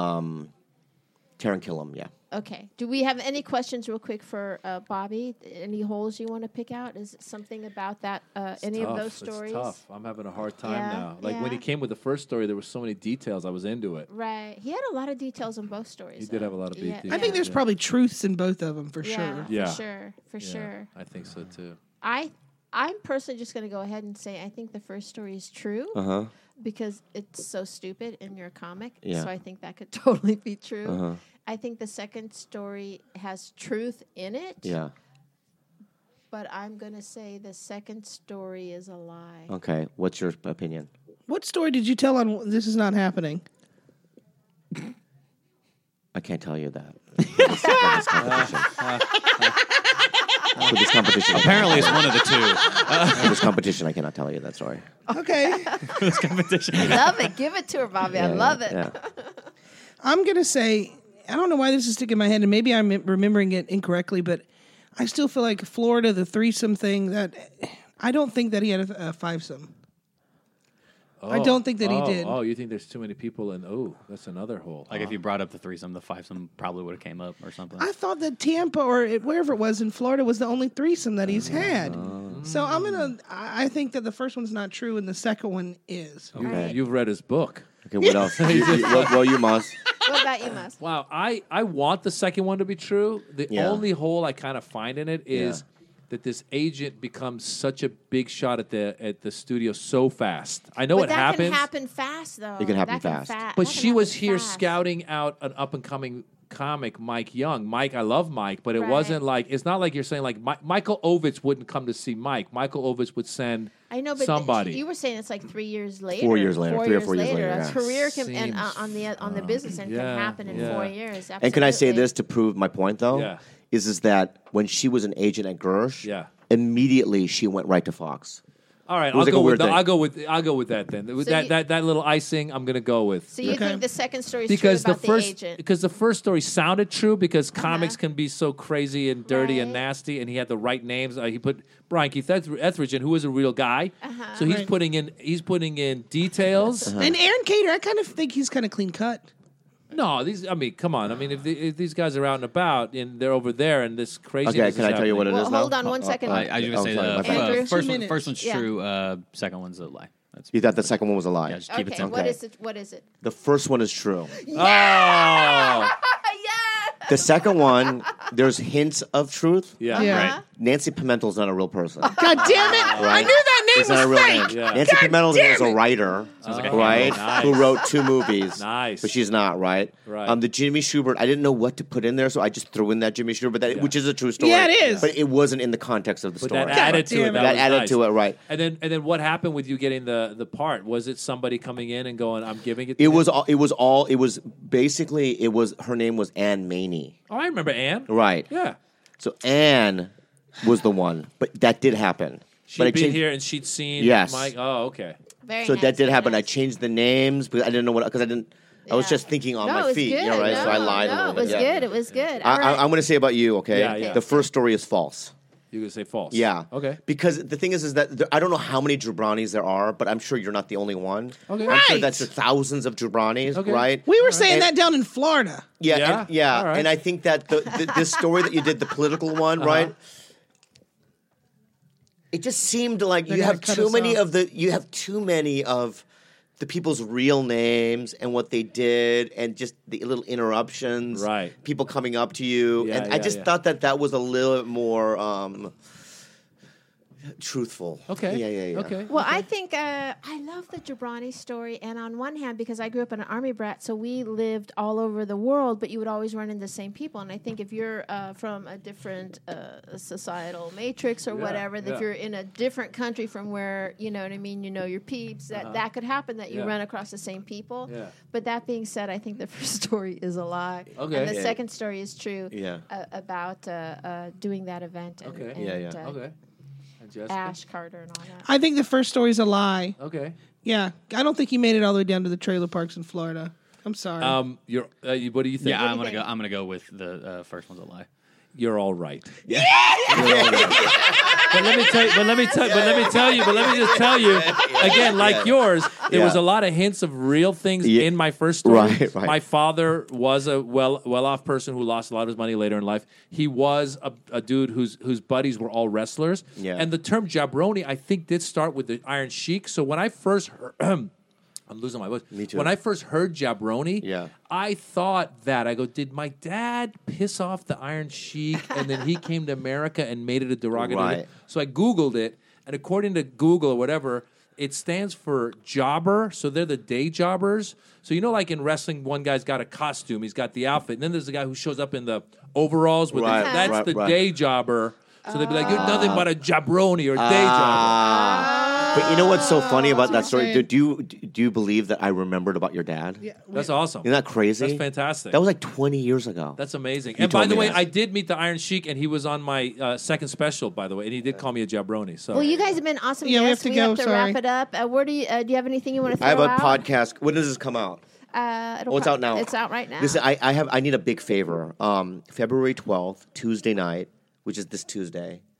Taran Killam, yeah. Okay. Do we have any questions real quick for Bobby? Any holes you want to pick out? Is it something about that, any of those stories? It's tough. I'm having a hard time Yeah, now. Like when yeah. he came with the first story, there were so many details. I was into it. Right. He had a lot of details in both stories. He did have a lot of Yeah, details. I think there's Yeah. probably truths in both of them for yeah, sure. Yeah. For sure. I think so too. I'm personally just going to go ahead and say I think the first story is true Uh-huh. because it's so stupid and you're a comic. Yeah. So I think that could totally be true. Uh-huh. I think the second story has truth in it. Yeah. But I'm going to say the second story is a lie. Okay. What's your opinion? What story did you tell on This Is Not Happening? I can't tell you that. For this competition. Apparently, it's one of the two. For this competition, I cannot tell you that story. Okay. This competition. I love it. Give it to her, Bobby. I love it. Yeah. I'm going to say, I don't know why this is sticking in my head, and maybe I'm remembering it incorrectly, but I still feel like Florida, the threesome thing, that I don't think that he had a fivesome. I don't think that he did. Oh, you think there's too many people, and that's another hole. Like if you brought up the threesome, the fivesome probably would have came up or something. I thought that Tampa or wherever it was in Florida was the only threesome that he's had. So I think that the first one's not true and the second one is. Okay. You've read his book. Okay, what else? You must. What about you, Mus? Wow, I want the second one to be true. The only hole I kind of find in it is that this agent becomes such a big shot at the studio so fast. I know But it that happens. can happen fast, though. It can happen That fast. But that she can was happen here fast. scouting out an up and coming comic, Mike Young. Mike, I love Mike, but it Right. wasn't like it's not like you're saying like Michael Ovitz wouldn't come to see Mike. Michael Ovitz would send I know, but somebody. you were saying it's like 3 years later. 4 years later, 3 or 4 years later, A yeah. career can Seems, on the business end yeah, can happen in yeah. 4 years. Absolutely. And can I say this to prove my point, though? Yeah. Is that when she was an agent at Gersh, Yeah. immediately she went right to Fox. All right, It was I'll like a go weird with thing. I'll go with that then. So that little icing, I'm going to go with. So you Okay. think the second story is Because true the about first, the agent? because the first story sounded true because comics can be so crazy and dirty and Right. nasty, and he had the right names. He put Brian Keith Etheridge in, who was a real guy. So he's Right. putting in details. And Aaron Cater, I kind of think he's kind of clean cut. No, come on. I mean, if these guys are out and about and they're over there and this craziness Okay, is can I tell you what it Well, is now? hold on one second. I just Oh, say sorry, my the bad. Andrew, 2 first minutes. one's Yeah. true. Second one's a lie. That's You thought the second one was a lie. yeah. Just keep it Okay, simple. what Okay. is it? What is it? The first one is true. Oh, Yeah. The second one, there's hints of truth. yeah. Yeah. Right. Nancy Pimentel's not a real person. God damn it! I knew that name It's not a was real fake. name. Yeah. Nancy Pimentel damn is a it. writer, like a right? Nice. Who wrote 2 movies. Nice. But she's not, right? Right. The Jimmy Schubert, I didn't know what to put in there, so I just threw in that Jimmy Schubert, which is a true story. Yeah, it is. But it wasn't in the context of the But story. that added to it. damn it. That was added nice. to it, right. And then what happened with you getting the part? Was it somebody coming in and going, "I'm giving it"? To It him? was basically her name was Anne Maney. Oh, I remember Anne. Right. Yeah. So Anne was the one, but that did happen. She'd but I be changed, here and she'd seen Yes. Mike. Oh, okay. Very so nice, that did very happen. I nice. changed the names because I didn't know I was Yeah. just thinking on No, it my was feet, good. you know, right? so I lied a no, little it was bit. yeah. good. It was good. All right. I'm going to say about you, okay? Yeah, yeah. The first story is false. You could say false. Yeah. Okay. Because the thing is that I don't know how many Jabranis there are, but I'm sure you're not the only one. Okay. I'm sure Right. that's the thousands of Jabranis, Okay. right? We were saying And- that down in Florida. Yeah, Yeah? and, yeah. All right. And I think that this story that you did, the political one, right? It just seemed like They're you gonna have cut too us many off. too many of the people's real names and what they did, and just the little interruptions, Right. People coming up to you, Yeah, and I yeah, just yeah. thought that was a little bit more truthful. Okay. Yeah. Okay. Well, I think I love the Jabrani story, and on one hand, because I grew up an army brat, so we lived all over the world, but you would always run into the same people. And I think if you're from a different societal matrix or whatever, that yeah. if you're in a different country from where, you know what I mean, you know your peeps, that could happen, that you Yeah. run across the same people. Yeah. But that being said, I think the first story is a lie. Okay. And the Yeah. second story is true Yeah. about doing that event. And, Okay. and, Yeah. Okay. And Jessica? Ash Carter and all that. I think the first story's a lie. Okay. Yeah, I don't think he made it all the way down to the trailer parks in Florida. I'm sorry. What do you think? Yeah, I'm do you gonna go. think? I'm gonna go with the first one's a lie. You're all right. Yeah. But let me just tell you again, like yours, there was a lot of hints of real things Yeah. in my first story. Right. My father was a well-off person who lost a lot of his money later in life. He was a dude whose buddies were all wrestlers. Yeah. And the term jabroni, I think, did start with the Iron Sheik. So when I first heard I'm losing my voice. Me too. When I first heard jabroni, Yeah. I thought that. I go, did my dad piss off the Iron Sheik and then he came to America and made it a derogatory? Right. So I Googled it, and according to Google or whatever, it stands for jobber. So they're the day jobbers. So you know, like in wrestling, one guy's got a costume, he's got the outfit, and then there's the guy who shows up in the overalls with Right, that's right, the right. day jobber. So they'd be like, you're nothing but a jabroni or a day jobber. But you know what's so funny about that what story? I'm Do you believe that I remembered about your dad? yeah, That's awesome. Isn't that crazy? That's fantastic. That was like 20 years ago. That's amazing. You And by told the me way, that. I did meet the Iron Sheik, and he was on my second special, by the way, and he did call me a jabroni. So Well, you guys have been awesome Yeah, we guests. have to go, sorry. wrap it up. Where do you have anything you want to throw I have a out? podcast. When does this come out? It's out now. It's out right now. Listen, I need a big favor. February 12th, Tuesday night, which is this Tuesday.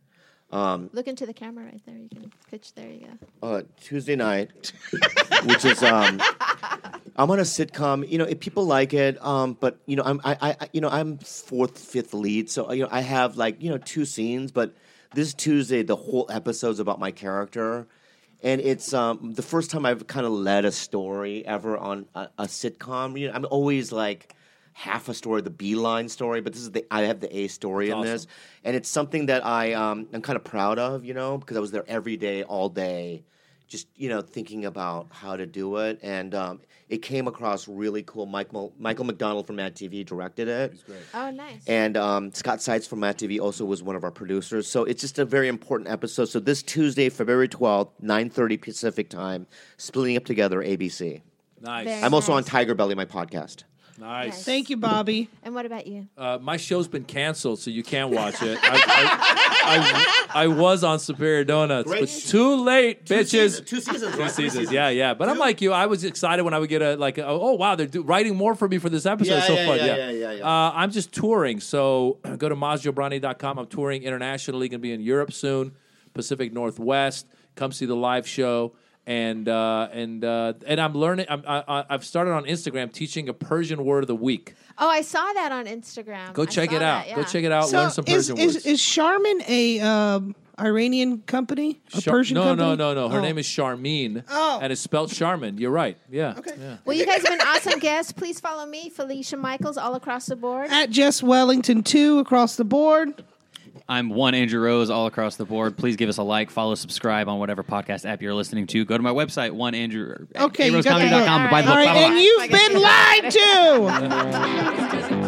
Look into the camera right there. You can pitch. There you go. Tuesday night, which is I'm on a sitcom. If people like it, but I'm fourth, fifth lead, so I have 2 scenes. But this Tuesday, the whole episode's about my character, and it's the first time I've kind of led a story ever on a sitcom. I'm always like half a story, the B line story, but I have the A story in this, and it's something that I'm kind of proud of, because I was there every day, all day, just thinking about how to do it, and it came across really cool. Michael McDonald from Mad TV directed it. He's great. Oh, nice. And Scott Seitz from Mad TV also was one of our producers. So it's just a very important episode. So this Tuesday, February 12th, 9:30 Pacific time, Splitting Up Together, ABC. Nice. Very I'm also on nice. Tiger Belly, my podcast. Nice. Thank you, Bobby. And what about you? My show's been canceled, so you can't watch it. I was on Superior Donuts, Great. but too late, bitches. 2 seasons, 2 seasons, yeah. But I'm like you. I was excited when I would get oh wow, they're writing more for me for this episode. It's so fun. Yeah. I'm just touring, so go to MazGiovanni.com. I'm touring internationally. Going to be in Europe soon, Pacific Northwest. Come see the live show. And I'm learning. I've started on Instagram teaching a Persian word of the week. Oh, I saw that on Instagram. Go check it out. That, yeah. Go check it out. So Learn some Persian words. Is Charmin a Iranian company? A Persian company? No. Her Oh. name is Charmin. Oh. And it's spelled Charmin. You're right. Yeah. Okay. Yeah. Well, you guys have been awesome guests. Please follow me, Felicia Michaels, all across the board. At Jess Wellington 2 across the board. I'm one Andrew Rose all across the board. Please give us a like, follow, subscribe on whatever podcast app you're listening to. Go to my website, Okay, you got that. ARoseComedy.com. Buy the All book. right, Bye-bye. and you've been lied to.